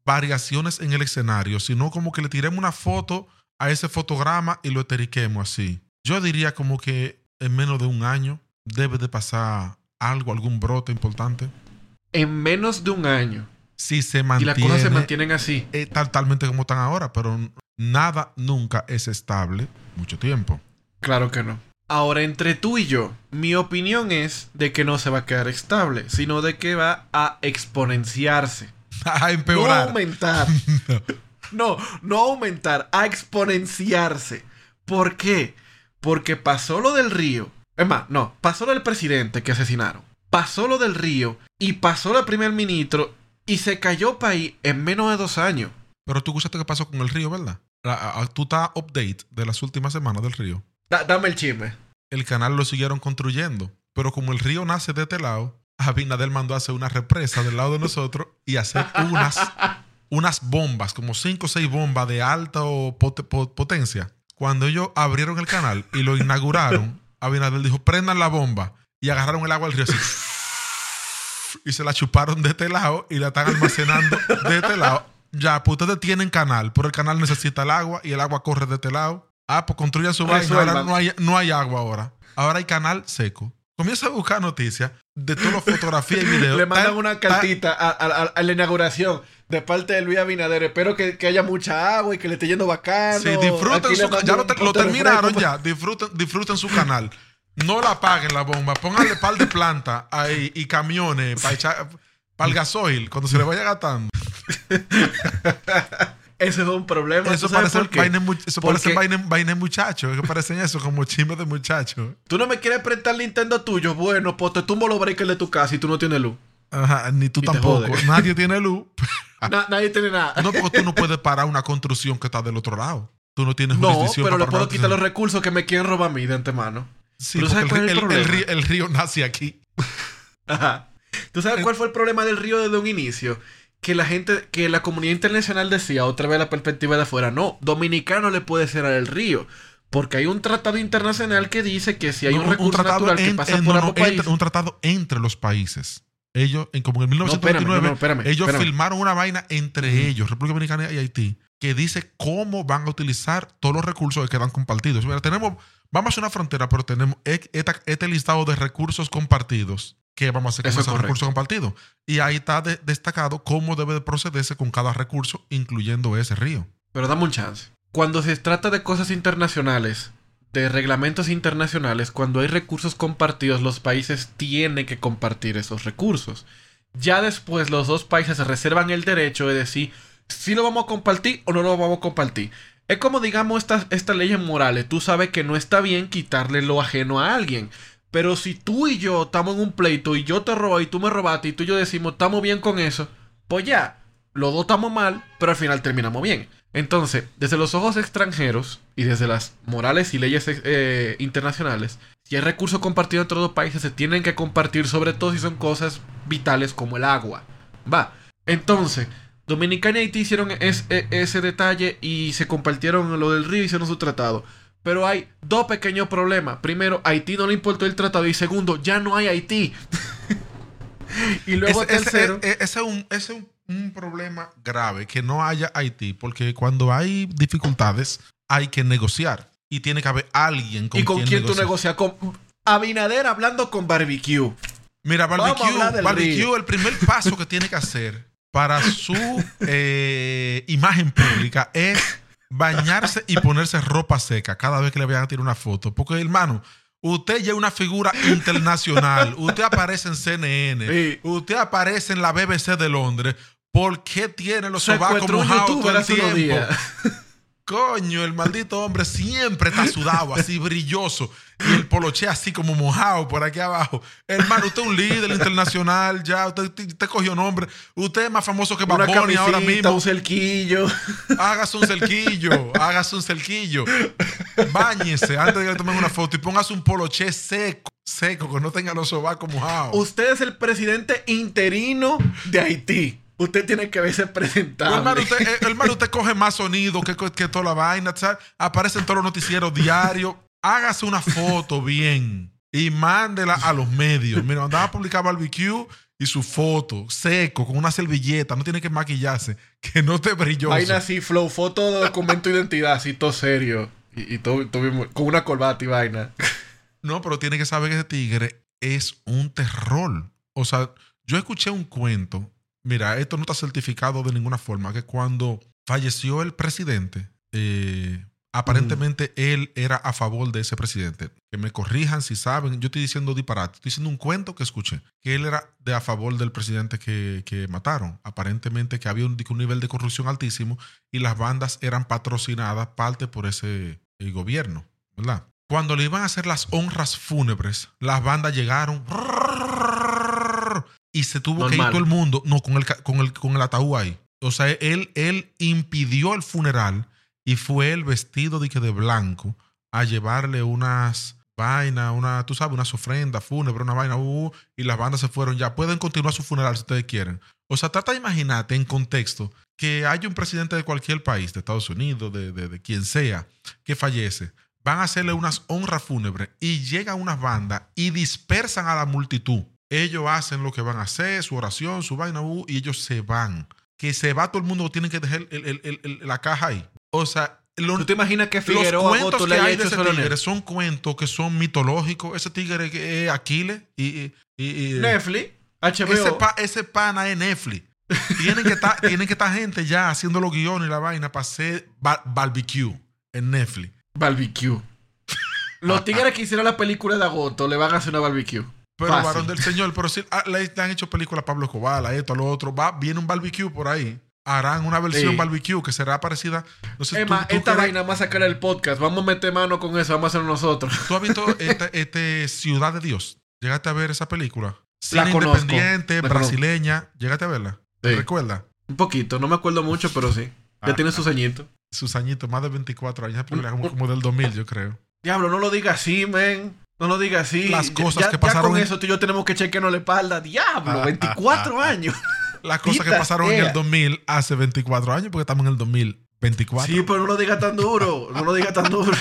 variaciones en el escenario, sino como que le tiremos una foto a ese fotograma y lo eteriquemos así. Yo diría como que en menos de un año debe de pasar algo, algún brote importante. En menos de un año. Si se mantiene. Y las cosas se mantienen así. Eh, totalmente como están ahora, pero nada nunca es estable mucho tiempo. Claro que no. Ahora, entre tú y yo, mi opinión es de que no se va a quedar estable, sino de que va a exponenciarse. A empeorar. No aumentar. no. no, no aumentar, a exponenciarse. ¿Por qué? Porque pasó lo del Río. Es más, no, pasó lo del presidente que asesinaron. Pasó lo del Río y pasó el primer ministro y se cayó país en menos de dos años. Pero tú escuchaste qué pasó con el Río, ¿verdad? La, a, tú estás update de las últimas semanas del Río. Da, dame el chisme. El canal lo siguieron construyendo, pero como el río nace de este lado, Abinader mandó a hacer una represa del lado de nosotros y hacer unas, unas bombas, como cinco o seis bombas de alta pot pot potencia. Cuando ellos abrieron el canal y lo inauguraron, Abinader dijo, prendan la bomba, y agarraron el agua del río así, y se la chuparon de este lado y la están almacenando de este lado. Ya, pues ustedes tienen canal, pero el canal necesita el agua y el agua corre de este lado. Ah, pues construyan su vaina. Ahora no hay, no hay agua ahora. Ahora hay canal seco. Comienza a buscar noticias de todas las fotografías y videos. Le mandan una cartita a, a, a, a la inauguración de parte de Luis Abinader. Espero que, que haya mucha agua y que le esté yendo bacano. Sí, disfruten su canal. Ya lo, te, lo terminaron ya. Disfruten, disfruten su canal. No la apaguen la bomba. Pónganle par de plantas ahí y camiones para echar para el gasoil cuando se le vaya gastando. Ese es un problema. Eso parece vaina, eso parece vaina, vaina muchachos. Que parecen eso como chismes de muchachos. ¿Tú no me quieres prestar el Nintendo tuyo? Bueno, pues te tumbo los breakers de tu casa y tú no tienes luz. Ajá, ni tú y tampoco. Nadie tiene luz. Na, nadie tiene nada. No, porque tú no puedes parar una construcción que está del otro lado. Tú no tienes no, jurisdicción. No, pero para le puedo quitar los recursos que me quieren robar a mí de antemano. Sí, porque el, el, el, el, río, el río nace aquí. Ajá. ¿Tú sabes el, cuál fue el problema del río desde un inicio? Que la gente, que la comunidad internacional decía, otra vez la perspectiva de afuera, no, dominicano le puede cerrar el río. Porque hay un tratado internacional que dice que si hay no, un recurso un natural en, que pasa en, por no, no, país... entre, un tratado entre los países. Ellos, en, como en mil novecientos veintinueve, no, espérame, no, no, espérame, ellos espérame. firmaron una vaina entre uh-huh. ellos, República Dominicana y Haití, que dice cómo van a utilizar todos los recursos que quedan compartidos. Mira, tenemos, vamos a hacer una frontera, pero tenemos este, este listado de recursos compartidos. ¿Qué vamos a hacer con esos recursos compartidos? Y ahí está de, destacado cómo debe de procederse con cada recurso, incluyendo ese río. Pero dame un chance. Cuando se trata de cosas internacionales, de reglamentos internacionales, cuando hay recursos compartidos, los países tienen que compartir esos recursos. Ya después los dos países se reservan el derecho de decir si lo vamos a compartir o no lo vamos a compartir. Es como, digamos, estas esta leyes morales. Tú sabes que no está bien quitarle lo ajeno a alguien. Pero si tú y yo estamos en un pleito y yo te robo y tú me robaste y tú y yo decimos estamos bien con eso, pues ya, los dos estamos mal, pero al final terminamos bien. Entonces, desde los ojos extranjeros y desde las morales y leyes eh, internacionales, si hay recursos compartidos entre dos países, se tienen que compartir, sobre todo si son cosas vitales como el agua. Va. Entonces, Dominicana y Haití hicieron es, es, ese detalle y se compartieron lo del río y hicieron su tratado. Pero hay dos pequeños problemas. Primero, a Haití no le importó el tratado. Y segundo, ya no hay Haití. Y luego ese, tercero... Ese, ese, ese es, un, ese es un, un problema grave, que no haya Haití. Porque cuando hay dificultades, hay que negociar. Y tiene que haber alguien con quien ¿Y con quien quién negociar. tú negocias? Con Abinader hablando con Barbecue. Mira, Barbecue, Barbecue el primer paso que tiene que hacer para su eh, imagen pública es... bañarse y ponerse ropa seca cada vez que le vayan a tirar una foto. Porque, hermano, usted ya es una figura internacional. Usted aparece en C N N. Sí. Usted aparece en la B B C de Londres. ¿Por qué tiene los sobacos mojados todo el tiempo? Coño, el maldito hombre siempre está sudado, así brilloso. Y el poloché así como mojado por aquí abajo. Hermano, usted es un líder internacional ya. Usted, usted cogió nombre. Usted es más famoso que Bad Bunny ahora mismo. Un cerquillo. Hágase un cerquillo. Hágase un cerquillo. Báñese antes de que le tomen una foto y póngase un poloché seco. Seco, que no tenga los sobacos mojados. Usted es el presidente interino de Haití. Usted tiene que verse presentable. Hermano, usted, eh, hermano, usted coge más sonido que, que toda la vaina, ¿sabes? Aparece en todos los noticieros diarios. Hágase una foto bien y mándela a los medios. Mira, andaba a publicar Barbecue y su foto, seco, con una servilleta, no tiene que maquillarse, que no te brilloso. Vaina así, flow, foto de documento de identidad, así todo serio. Y, y todo, todo bien, con una corbata y vaina. No, pero tiene que saber que ese tigre es un terror. O sea, yo escuché un cuento. Mira, esto no está certificado de ninguna forma, que cuando falleció el presidente, eh, aparentemente mm. él era a favor de ese presidente. Que me corrijan si saben. Yo estoy diciendo disparate. Estoy diciendo un cuento que escuché. Que él era de a favor del presidente que, que mataron. Aparentemente que había un, un nivel de corrupción altísimo y las bandas eran patrocinadas parte por ese el gobierno, ¿verdad? Cuando le iban a hacer las honras fúnebres, las bandas llegaron y se tuvo Normal. que ir todo el mundo no, con, el, con, el, con el ataúd ahí. O sea, él, él impidió el funeral y fue el vestido de, de blanco a llevarle unas vainas, una, tú sabes, unas ofrendas fúnebres, una vaina, uh, y las bandas se fueron ya. Pueden continuar su funeral si ustedes quieren. O sea, trata de imaginarte en contexto que hay un presidente de cualquier país, de Estados Unidos, de, de, de quien sea, que fallece. Van a hacerle unas honras fúnebres y llegan unas bandas y dispersan a la multitud. Ellos hacen lo que van a hacer, su oración, su vaina, uh, y ellos se van. Que se va todo el mundo, tienen que dejar el, el, el, el, la caja ahí. O sea, lo, ¿tú te imaginas que Figueroa los cuentos le que haya hay hecho de ese solo tigre él? son cuentos que son mitológicos. Ese tigre que es Aquiles y, y, y, y Netflix, H B O. Ese, pa, ese pana es Netflix. Tienen que estar tienen que estar gente ya haciendo los guiones y la vaina para hacer bar- barbecue en Netflix. Barbecue. Los tigres que hicieron la película de agosto le van a hacer una barbecue. Pero Fácil. varón del señor, pero si ah, le, le han hecho películas a Pablo Escobar, a esto, a lo otro, va, viene un barbecue por ahí. Harán una versión sí. barbecue que será parecida. No sé, es tú, más, tú esta quieres... vaina vamos a sacar el podcast. Vamos a meter mano con eso, vamos a hacerlo nosotros. ¿Tú has visto este, este Ciudad de Dios? ¿Llegaste a ver esa película? La Cine conozco. independiente, La brasileña. Conozco. ¿Llegaste a verla? ¿Te sí. recuerdas? Un poquito, no me acuerdo mucho, pero sí. Ya ah, tiene sus añitos. Sus añitos, más de veinticuatro años. Como, como del dos mil, yo creo. Diablo, no lo digas así, men. No lo digas así. Las cosas ya, que pasaron. Ya con en... eso tú y yo tenemos que chequearnos la espalda. Diablo, ah, veinticuatro ah, años. Ah, Las cosas que pasaron sea. en el dos mil hace veinticuatro años, porque estamos en el dos mil veinticuatro. Sí, pero no lo digas tan duro. No lo digas tan duro.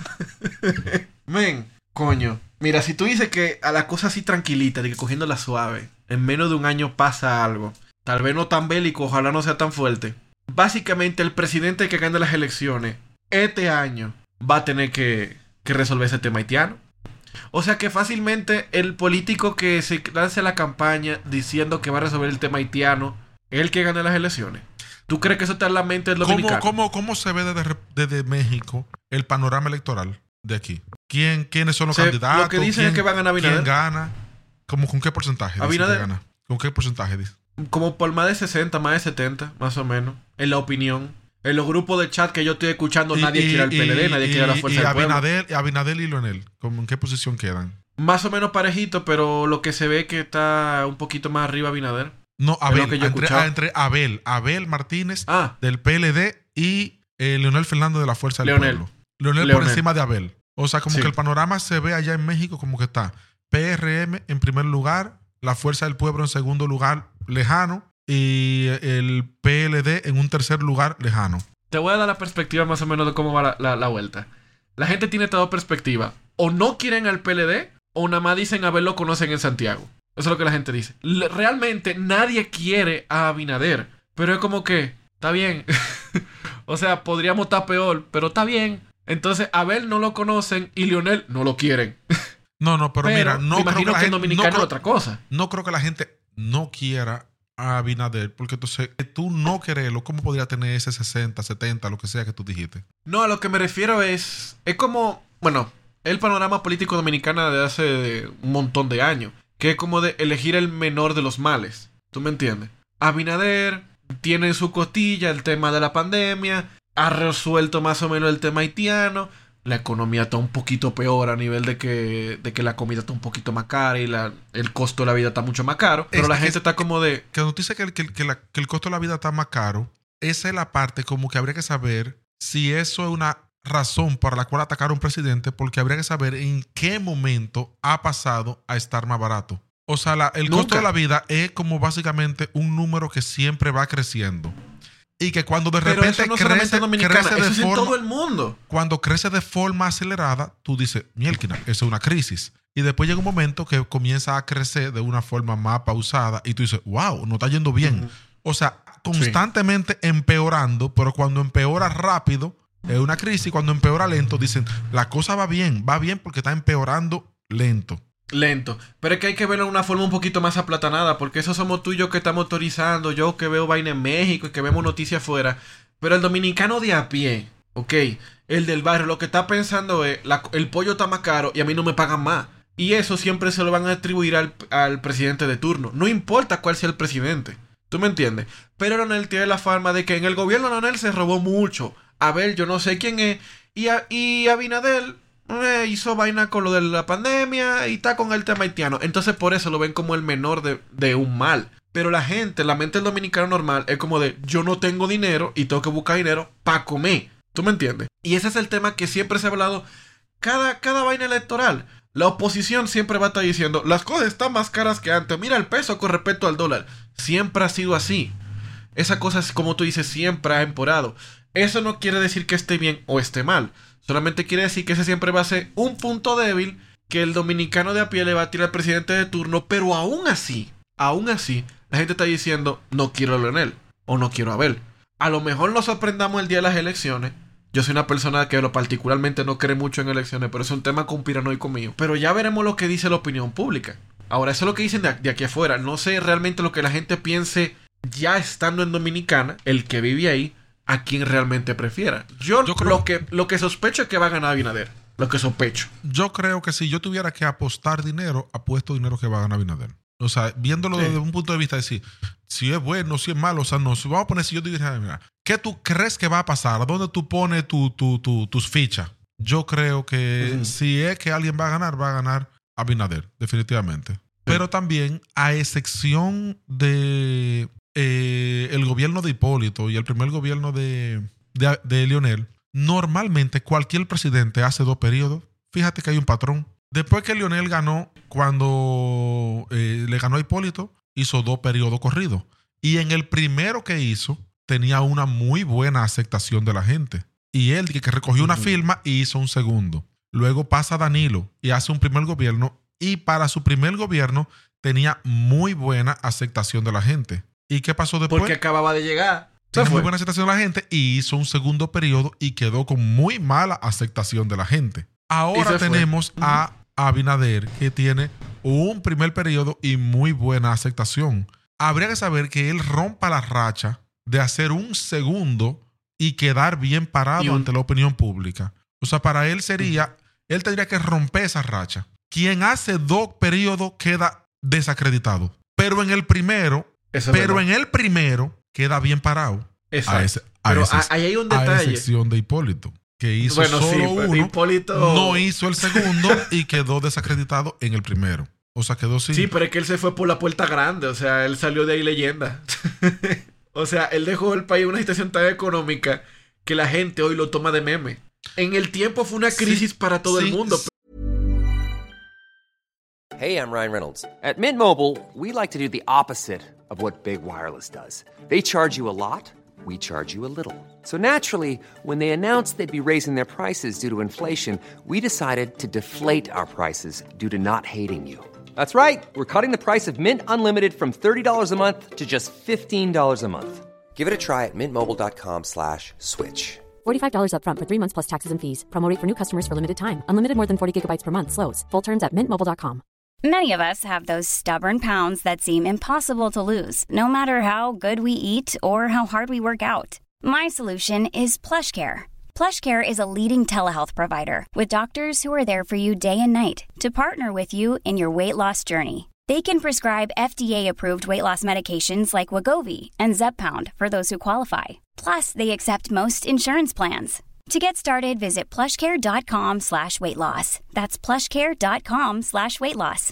Men, coño. Mira, si tú dices que a la cosa así tranquilita, de que cogiéndola suave, en menos de un año pasa algo, tal vez no tan bélico, ojalá no sea tan fuerte. Básicamente, el presidente que gane las elecciones este año va a tener que, que resolver ese tema haitiano. O sea que fácilmente el político que se lance a la campaña diciendo que va a resolver el tema haitiano es el que gane las elecciones. ¿Tú crees que eso está en la mente del dominicano? ¿Cómo, cómo, cómo se ve desde, desde México el panorama electoral de aquí? ¿Quién, ¿Quiénes son los o sea, candidatos? Lo que dicen ¿Quién, es que van a ganar Abinader. ¿Quién gana? ¿Cómo, ¿Con qué porcentaje? Abinader. Gana? ¿Con qué porcentaje dice? Como por más de sesenta, más de setenta, más o menos. En la opinión. En los grupos de chat que yo estoy escuchando, y, nadie y, quiere al P L D, y, nadie y, quiere a la Fuerza y del Abinader, Pueblo. Abinader y Leonel, ¿en qué posición quedan? Más o menos parejito, pero lo que se ve que está un poquito más arriba Abinader. No, Abel, que yo entre, entre Abel, Abel Martínez ah. del P L D y eh, Leonel Fernández de la Fuerza del Leonel. Pueblo. Leonel, Leonel por encima de Abel. O sea, como sí. que el panorama se ve allá en México como que está P R M en primer lugar, la Fuerza del Pueblo en segundo lugar, lejano, y el P L D en un tercer lugar, lejano. Te voy a dar la perspectiva más o menos de cómo va la, la, la vuelta. La gente tiene toda perspectiva. O no quieren al P L D, o nada más dicen a ver lo conocen en Santiago. Eso es lo que la gente dice. L- realmente nadie quiere a Abinader. Pero es como que, está bien. O sea, podríamos estar peor, pero está bien. Entonces, Abel no lo conocen y Leonel no lo quieren. No, no, pero, pero mira, no me creo imagino que, que el dominicano no creo, es otra cosa. No creo que la gente no quiera a Abinader, porque entonces tú no quererlo, ¿cómo podría tener ese sesenta, setenta, lo que sea que tú dijiste? No, a lo que me refiero es, es como, bueno, el panorama político dominicano de hace un montón de años, que es como de elegir el menor de los males, ¿tú me entiendes? Abinader tiene en su costilla el tema de la pandemia, ha resuelto más o menos el tema haitiano, la economía está un poquito peor a nivel de que, de que la comida está un poquito más cara y la, el costo de la vida está mucho más caro. Pero es la gente es, está como de... Que cuando tú dices que, que, que, la, que el costo de la vida está más caro, esa es la parte como que habría que saber si eso es una razón para la cual atacar a un presidente, porque habría que saber en qué momento ha pasado a estar más barato. O sea, la, el Nunca. costo de la vida es como básicamente un número que siempre va creciendo. Y que cuando de Pero repente eso no crece, solamente en Dominicana, crece de eso es forma, en todo el mundo. Cuando crece de forma acelerada, tú dices, mielquina, eso es una crisis. Y después llega un momento que comienza a crecer de una forma más pausada y tú dices, wow, no está yendo bien. Uh-huh. O sea, constantemente sí. empeorando, pero cuando empeora rápido, es una crisis. Cuando empeora lento, dicen, la cosa va bien, va bien porque está empeorando lento. Lento. Pero es que hay que verlo de una forma un poquito más aplatanada, porque eso somos tú y yo que estamos autorizando, yo que veo vaina en México y que vemos noticias afuera. Pero el dominicano de a pie, ok, el del barrio, lo que está pensando es, la, el pollo está más caro y a mí no me pagan más. Y eso siempre se lo van a atribuir al, al presidente de turno. No importa cuál sea el presidente. ¿Tú me entiendes? Pero Leonel tiene la fama de que en el gobierno Leonel se robó mucho. A ver, yo no sé quién es. Y, a, y Abinader eh, hizo vaina con lo de la pandemia y está con el tema haitiano. Entonces por eso lo ven como el menor de, de un mal. Pero la gente, la mente del dominicano normal es como de, yo no tengo dinero y tengo que buscar dinero para comer. ¿Tú me entiendes? Y ese es el tema que siempre se ha hablado cada, cada vaina electoral. La oposición siempre va a estar diciendo, las cosas están más caras que antes. Mira el peso con respecto al dólar. Siempre ha sido así. Esa cosa, como tú dices, siempre ha empeorado. Eso no quiere decir que esté bien o esté mal. Solamente quiere decir que ese siempre va a ser un punto débil que el dominicano de a pie le va a tirar al presidente de turno. Pero aún así, aún así, la gente está diciendo, no quiero a Leonel o no quiero a Abel. A lo mejor nos sorprendamos el día de las elecciones. Yo soy una persona que lo particularmente no cree mucho en elecciones, pero es un tema conspiranoico mío. Pero ya veremos lo que dice la opinión pública. Ahora, eso es lo que dicen de, de aquí afuera. No sé realmente lo que la gente piense ya estando en Dominicana, el que vive ahí, a quien realmente prefiera. Yo, yo creo, lo, que, lo que sospecho es que va a ganar Abinader. Lo que sospecho. Yo creo que si yo tuviera que apostar dinero, apuesto dinero que va a ganar Abinader. O sea, viéndolo sí. desde un punto de vista de decir, si es bueno, si es malo, o sea, no. Si vamos a poner, si yo te dijera, mira, ¿qué tú crees que va a pasar? ¿A dónde tú pones tu, tu, tu, tus fichas? Yo creo que uh-huh. si es que alguien va a ganar, va a ganar Abinader, definitivamente. Sí. Pero también, a excepción de eh, el gobierno de Hipólito y el primer gobierno de, de, de Leonel, normalmente cualquier presidente hace dos periodos. Fíjate que hay un patrón. Después que Leonel ganó, cuando eh, le ganó a Hipólito, hizo dos periodos corridos. Y en el primero que hizo, tenía una muy buena aceptación de la gente. Y él que recogió una uh-huh. firma y hizo un segundo. Luego pasa Danilo y hace un primer gobierno. Y para su primer gobierno tenía muy buena aceptación de la gente. ¿Y qué pasó después? Porque acababa de llegar. Tenía muy buena aceptación de la gente y hizo un segundo periodo y quedó con muy mala aceptación de la gente. Ahora tenemos uh-huh. a Abinader, que tiene un primer periodo y muy buena aceptación. Habría que saber que él rompa la racha de hacer un segundo y quedar bien parado un... ante la opinión pública. O sea, para él sería, él tendría que romper esa racha. Quien hace dos periodos queda desacreditado. Pero en el primero, Eso pero en el primero queda bien parado. Exacto. A ese, a pero ese, ahí hay un detalle. A excepción de Hipólito, que hizo bueno, solo sí, uno, Hipólito... no hizo el segundo y quedó desacreditado en el primero. O sea, quedó sin... Sí, pero es que él se fue por la puerta grande. O sea, él salió de ahí leyenda. O sea, él dejó el país en una situación tan económica que la gente hoy lo toma de meme. En el tiempo fue una crisis sí, para todo sí, el mundo. Sí. Hey, I'm Ryan Reynolds. At Mint Mobile, we like to do the opposite of what Big Wireless does. They charge you a lot. We charge you a little. So naturally, when they announced they'd be raising their prices due to inflation, we decided to deflate our prices due to not hating you. That's right. We're cutting the price of Mint Unlimited from thirty dollars a month to just fifteen dollars a month. Give it a try at mintmobile.com slash switch. forty-five dollars up front for three months plus taxes and fees. Promo rate for new customers for limited time. Unlimited more than forty gigabytes per month. Slows full terms at mint mobile dot com. Many of us have those stubborn pounds that seem impossible to lose, no matter how good we eat or how hard we work out. My solution is PlushCare. PlushCare is a leading telehealth provider with doctors who are there for you day and night to partner with you in your weight loss journey. They can prescribe F D A-approved weight loss medications like Wegovy and Zepbound for those who qualify. Plus, they accept most insurance plans. To get started, visit plushcare.com slash weight loss. That's plushcare.com slash weight loss.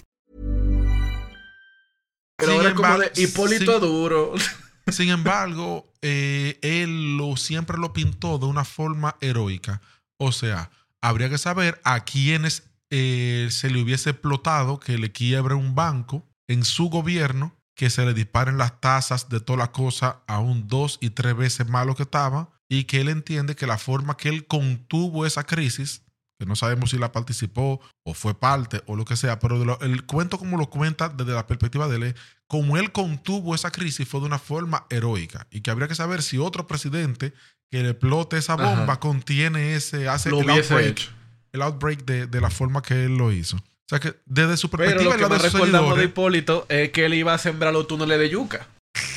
Pero ahora como de Hipólito duro. Sin embargo, eh, él lo, siempre lo pintó de una forma heroica. O sea, habría que saber a quienes eh, se le hubiese explotado que le quiebre un banco en su gobierno que se le disparen las tasas de toda la cosa a un dos y tres veces más lo que estaba, y que él entiende que la forma que él contuvo esa crisis, que no sabemos si la participó o fue parte o lo que sea, pero de lo, el cuento como lo cuenta desde la perspectiva de él, como él contuvo esa crisis fue de una forma heroica, y que habría que saber si otro presidente que le explote esa bomba Ajá. contiene ese, hace lo el outbreak, hecho. el outbreak de, de la forma que él lo hizo. O sea que desde su perspectiva... Pero lo que más recordamos de Hipólito es que él iba a sembrar los túneles de yuca.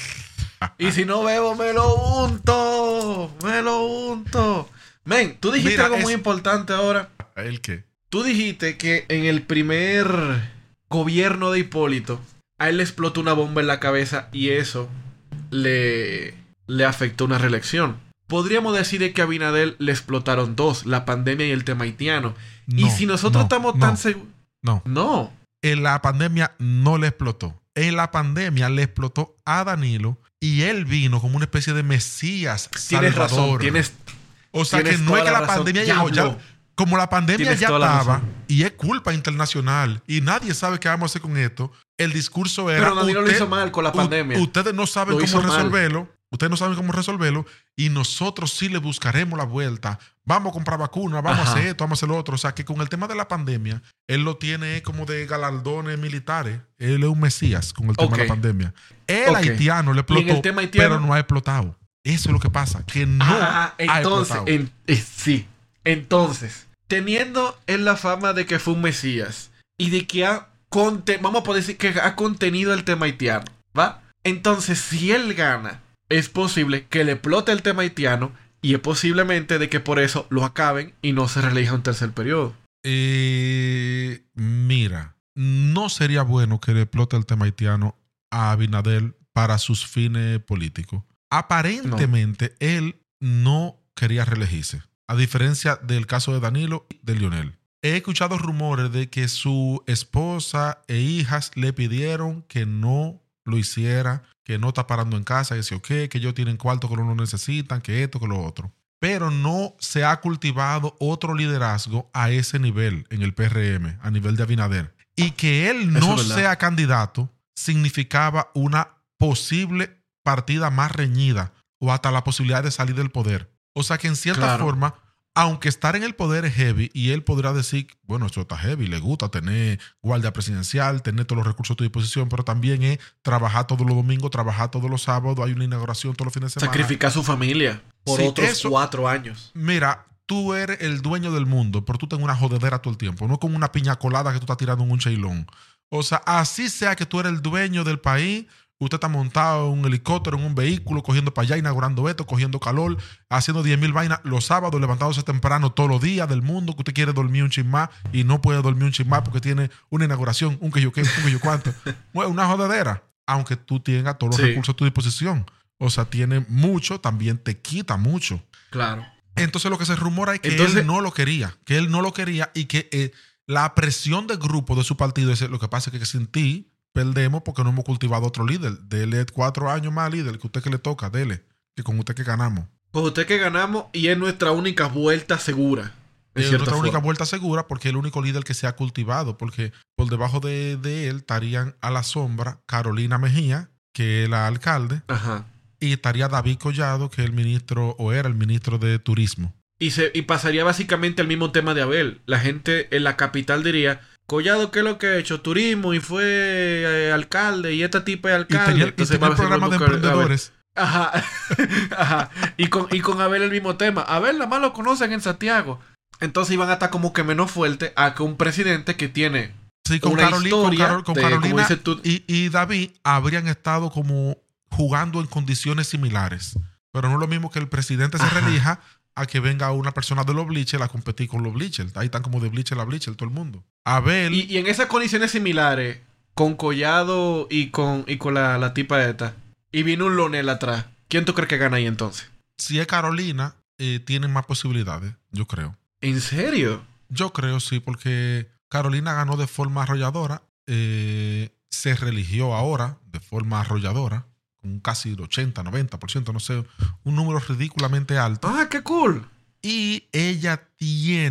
Y si no bebo, me lo unto. Me lo unto. Men, tú dijiste Mira, algo es... muy importante ahora. ¿El qué? Tú dijiste que en el primer gobierno de Hipólito, a él le explotó una bomba en la cabeza y eso le, le afectó una reelección. Podríamos decir que a Abinader le explotaron dos, la pandemia y el tema haitiano. No, y si nosotros no, estamos no. tan seguros... No. No. En la pandemia no le explotó. En la pandemia le explotó a Danilo y él vino como una especie de mesías tienes salvador. Razón, tienes O sea que no es que la, la pandemia llegó ya. Como la pandemia ya estaba y es culpa internacional y nadie sabe qué vamos a hacer con esto, el discurso era... Pero Danilo usted, lo hizo mal con la pandemia. Ustedes no saben cómo resolverlo. Mal. Ustedes no saben cómo resolverlo y nosotros sí le buscaremos la vuelta. Vamos a comprar vacunas, vamos Ajá. a hacer esto, vamos a hacer lo otro. O sea, que con el tema de la pandemia, él lo tiene como de galardones militares. Él es un mesías con el tema okay. de la pandemia. El okay. haitiano le explotó, el tema haitiano? pero no ha explotado. Eso es lo que pasa, que no ah, entonces, ha explotado. En, eh, sí, entonces, teniendo en la fama de que fue un mesías y de que ha, conte- vamos a poder decir que ha contenido el tema haitiano, ¿va? Entonces, si él gana... es posible que le explote el tema haitiano y es posiblemente de que por eso lo acaben y no se reelija un tercer periodo. Eh, mira, no sería bueno que le explote el tema haitiano a Abinader para sus fines políticos. Aparentemente, no. él no quería reelegirse, a diferencia del caso de Danilo y de Lionel. He escuchado rumores de que su esposa e hijas le pidieron que no lo hiciera, que no está parando en casa, que sí o qué, que ellos tienen cuarto que no lo necesitan, que esto, que lo otro. Pero no se ha cultivado otro liderazgo a ese nivel en el P R M, a nivel de Abinader. Y que él no sea candidato significaba una posible partida más reñida o hasta la posibilidad de salir del poder. O sea que en cierta claro. forma, aunque estar en el poder es heavy y él podrá decir, bueno, esto está heavy, le gusta tener guardia presidencial, tener todos los recursos a tu disposición, pero también es trabajar todos los domingos, trabajar todos los sábados, hay una inauguración todos los fines de semana. Sacrificar a su familia por sí, otros eso, cuatro años. Mira, tú eres el dueño del mundo, pero tú tienes una jodedera todo el tiempo, no como una piña colada que tú estás tirando en un cheilón. O sea, así sea que tú eres el dueño del país, usted está montado en un helicóptero, en un vehículo, cogiendo para allá, inaugurando esto, cogiendo calor, haciendo diez mil vainas los sábados, levantándose temprano todos los días del mundo, que usted quiere dormir un chin más y no puede dormir un chin más porque tiene una inauguración, un que yo qué, un que yo cuánto. Bueno, una jodedera, aunque tú tengas todos los sí. recursos a tu disposición. O sea, tiene mucho, también te quita mucho. Claro. Entonces lo que se rumora es que Entonces, él no lo quería, que él no lo quería y que eh, la presión del grupo de su partido, es lo que pasa es que sin ti perdemos porque no hemos cultivado otro líder. Dele cuatro años más líder, que usted que le toca, dele, que con usted que ganamos. Con usted que ganamos y es nuestra única vuelta segura. Es nuestra forma. única vuelta segura porque es el único líder que se ha cultivado, porque por debajo de, de él estarían a la sombra Carolina Mejía, que es la alcalde, Ajá. y estaría David Collado, que es el ministro, o era el ministro de Turismo. Y, se, y pasaría básicamente el mismo tema de Abel. La gente en la capital diría, Collado, ¿qué es lo que ha hecho? Turismo y fue eh, alcalde y esta tipa es alcalde. Y tenía, Entonces, y tenía el programa de emprendedores. Ajá. Ajá. Y con, y con Abel el mismo tema. Abel nada más lo conocen en Santiago. Entonces iban a estar como que menos fuerte a que un presidente que tiene sí, con una Carolina, historia con, Carol, con de, Carolina tú, y, y David habrían estado como jugando en condiciones similares. Pero no es lo mismo que el presidente se Ajá. reelija a que venga una persona de los bleachers a competir con los bleachers. Ahí están como de bleacher a bleacher todo el mundo. Abel... Y, y en esas condiciones similares, con Collado y con, y con la, la tipa esta, y vino un Lonel atrás, ¿quién tú crees que gana ahí entonces? Si es Carolina, eh, tienen más posibilidades, yo creo. ¿En serio? Yo creo, sí, porque Carolina ganó de forma arrolladora, eh, se religió ahora de forma arrolladora, con casi el ochenta, noventa por ciento, no sé, un número ridículamente alto. ¡Ah, qué cool! Y ella tiene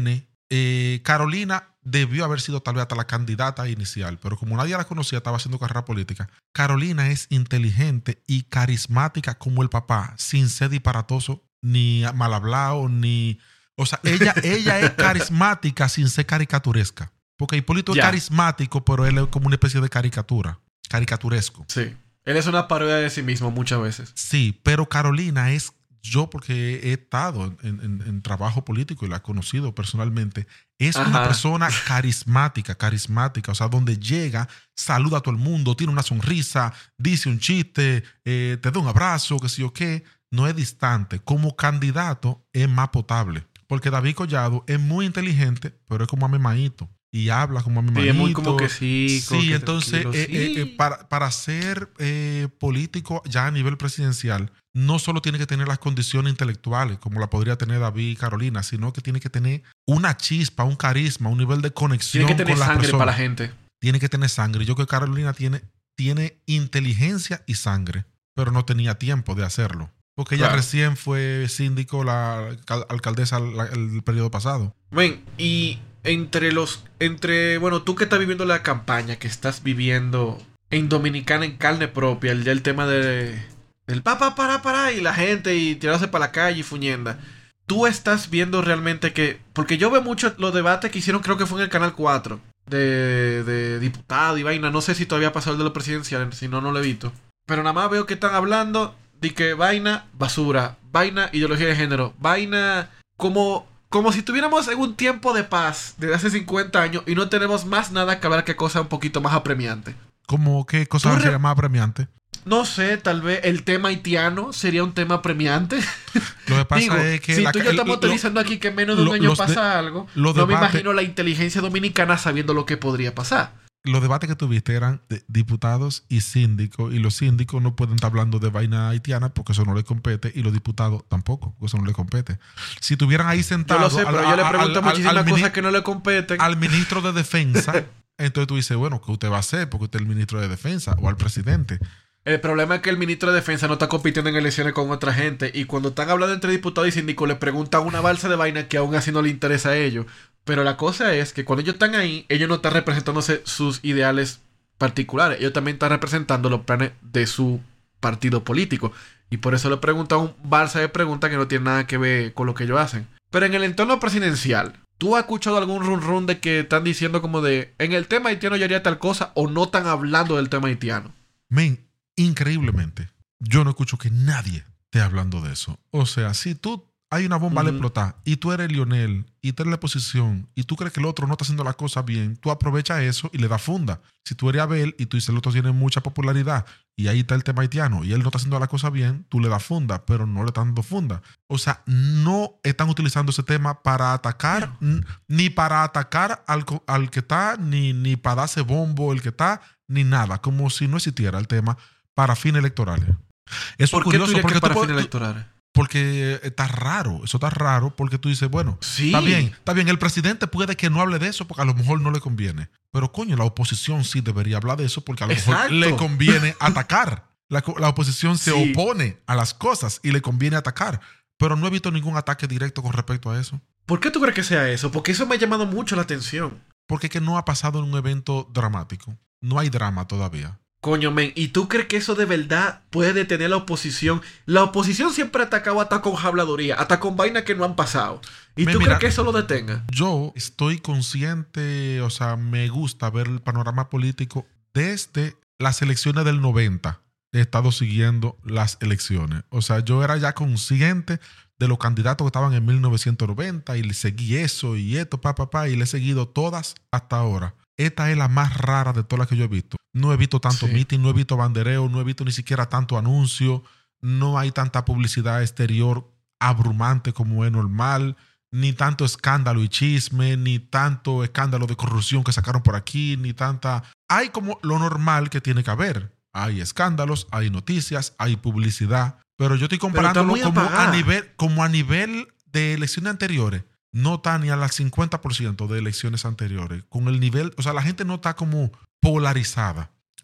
eh, Carolina debió haber sido tal vez hasta la candidata inicial, pero como nadie la conocía, estaba haciendo carrera política. Carolina es inteligente y carismática como el papá, sin ser disparatoso, ni mal hablado, ni... O sea, ella, ella es carismática sin ser caricaturesca. Porque Hipólito ya. es carismático, pero él es como una especie de caricatura, caricaturesco. Sí. Él es una parodia de sí mismo muchas veces. Sí, pero Carolina es... Yo, porque he estado en, en, en trabajo político y la he conocido personalmente, es Ajá. una persona carismática, carismática. O sea, donde llega, saluda a todo el mundo, tiene una sonrisa, dice un chiste, eh, te da un abrazo, qué sé yo qué. No es distante. Como candidato es más potable. Porque David Collado es muy inteligente, pero es como amemadito. Y habla como amemadito. Sí, es muy como que sí. Sí, que entonces, eh, sí. Eh, eh, para, para ser eh, político ya a nivel presidencial, no solo tiene que tener las condiciones intelectuales, como la podría tener David y Carolina, sino que tiene que tener una chispa, un carisma, un nivel de conexión con la Tiene que tener sangre persona. para la gente. Tiene que tener sangre. Yo creo que Carolina tiene, tiene inteligencia y sangre, pero no tenía tiempo de hacerlo. Porque ella claro. recién fue síndico, la alcaldesa la, el periodo pasado. Ven, y entre los... entre Bueno, tú que estás viviendo la campaña, que estás viviendo en Dominicana en carne propia, el, el tema de, del papá, para, para, y la gente, y tirarse para la calle y fuñenda. Tú estás viendo realmente que... Porque yo veo mucho los debates que hicieron, creo que fue en el Canal cuatro, de, de diputado y vaina. No sé si todavía ha pasado el de los presidenciales, si no, no lo he visto. Pero nada más veo que están hablando... de que vaina basura, vaina ideología de género, vaina como, como si tuviéramos en un tiempo de paz desde hace cincuenta años y no tenemos más nada que hablar que cosa un poquito más apremiante. ¿Cómo qué cosa re- sería más apremiante? No sé, tal vez el tema haitiano sería un tema apremiante. Lo que pasa Digo, es que... si la, tú y yo estamos utilizando aquí que en menos de un lo, año pasa de, algo, no debate, me imagino la inteligencia dominicana sabiendo lo que podría pasar. Los debates que tuviste eran de diputados y síndicos, y los síndicos no pueden estar hablando de vaina haitiana porque eso no les compete, y los diputados tampoco, porque eso no les compete. Si estuvieran ahí sentados... Yo lo sé, pero al, yo le pregunto al, muchísimas al, al cosas mini, que no le competen. Al ministro de Defensa, entonces tú dices, bueno, ¿qué usted va a hacer? Porque usted es el ministro de Defensa, o al presidente. El problema es que el ministro de Defensa no está compitiendo en elecciones con otra gente, y cuando están hablando entre diputados y síndicos le preguntan una balsa de vaina que aún así no le interesa a ellos. Pero la cosa es que cuando ellos están ahí, ellos no están representándose sus ideales particulares, ellos también están representando los planes de su partido político, y por eso le preguntan un balsa de preguntas que no tienen nada que ver con lo que ellos hacen. Pero en el entorno presidencial, ¿tú has escuchado algún run run de que están diciendo como de en el tema haitiano yo haría tal cosa, o no están hablando del tema haitiano? Men, increíblemente, yo no escucho que nadie esté hablando de eso. O sea, si tú hay una bomba mm. al explotar y tú eres Lionel y tú eres la oposición y tú crees que el otro no está haciendo la cosa bien, tú aprovechas eso y le das funda. Si tú eres Abel y tú dices el otro tiene mucha popularidad y ahí está el tema haitiano y él no está haciendo la cosa bien, tú le das funda, pero no le estás dando funda. O sea, no están utilizando ese tema para atacar, n- ni para atacar al, al que está, ni, ni para darse bombo el que está, ni nada, como si no existiera el tema para fines electorales. Eso ¿Por es curioso qué tú porque que para tú, fines electorales? Porque está raro, eso está raro porque tú dices, bueno, sí. está bien, está bien, el presidente puede que no hable de eso porque a lo mejor no le conviene. Pero coño, la oposición sí debería hablar de eso porque a lo Exacto. mejor le conviene atacar. La, la oposición se sí. opone a las cosas y le conviene atacar. Pero no he visto ningún ataque directo con respecto a eso. ¿Por qué tú crees que sea eso? Porque eso me ha llamado mucho la atención. Porque es que no ha pasado en un evento dramático. No hay drama todavía. Coño, men, ¿y tú crees que eso de verdad puede detener la oposición? La oposición siempre ha atacado hasta con habladuría, hasta con vainas que no han pasado. ¿Y Men, tú mira, crees que eso lo detenga? Yo estoy consciente, o sea, me gusta ver el panorama político desde las elecciones del noventa. He estado siguiendo las elecciones. O sea, yo era ya consciente de los candidatos que estaban en mil novecientos noventa y le seguí eso y esto, pa, pa, pa, y le he seguido todas hasta ahora. Esta es la más rara de todas las que yo he visto. No he visto tanto sí. meeting, no he visto bandereo, no he visto ni siquiera tanto anuncio, no hay tanta publicidad exterior abrumante como es normal, ni tanto escándalo y chisme, ni tanto escándalo de corrupción que sacaron por aquí, ni tanta... Hay como lo normal que tiene que haber. Hay escándalos, hay noticias, hay publicidad, pero yo estoy comparándolo como a, nivel, como a nivel de elecciones anteriores. No está ni al cincuenta por ciento de elecciones anteriores. Con el nivel, o sea, la gente no está como polarizada.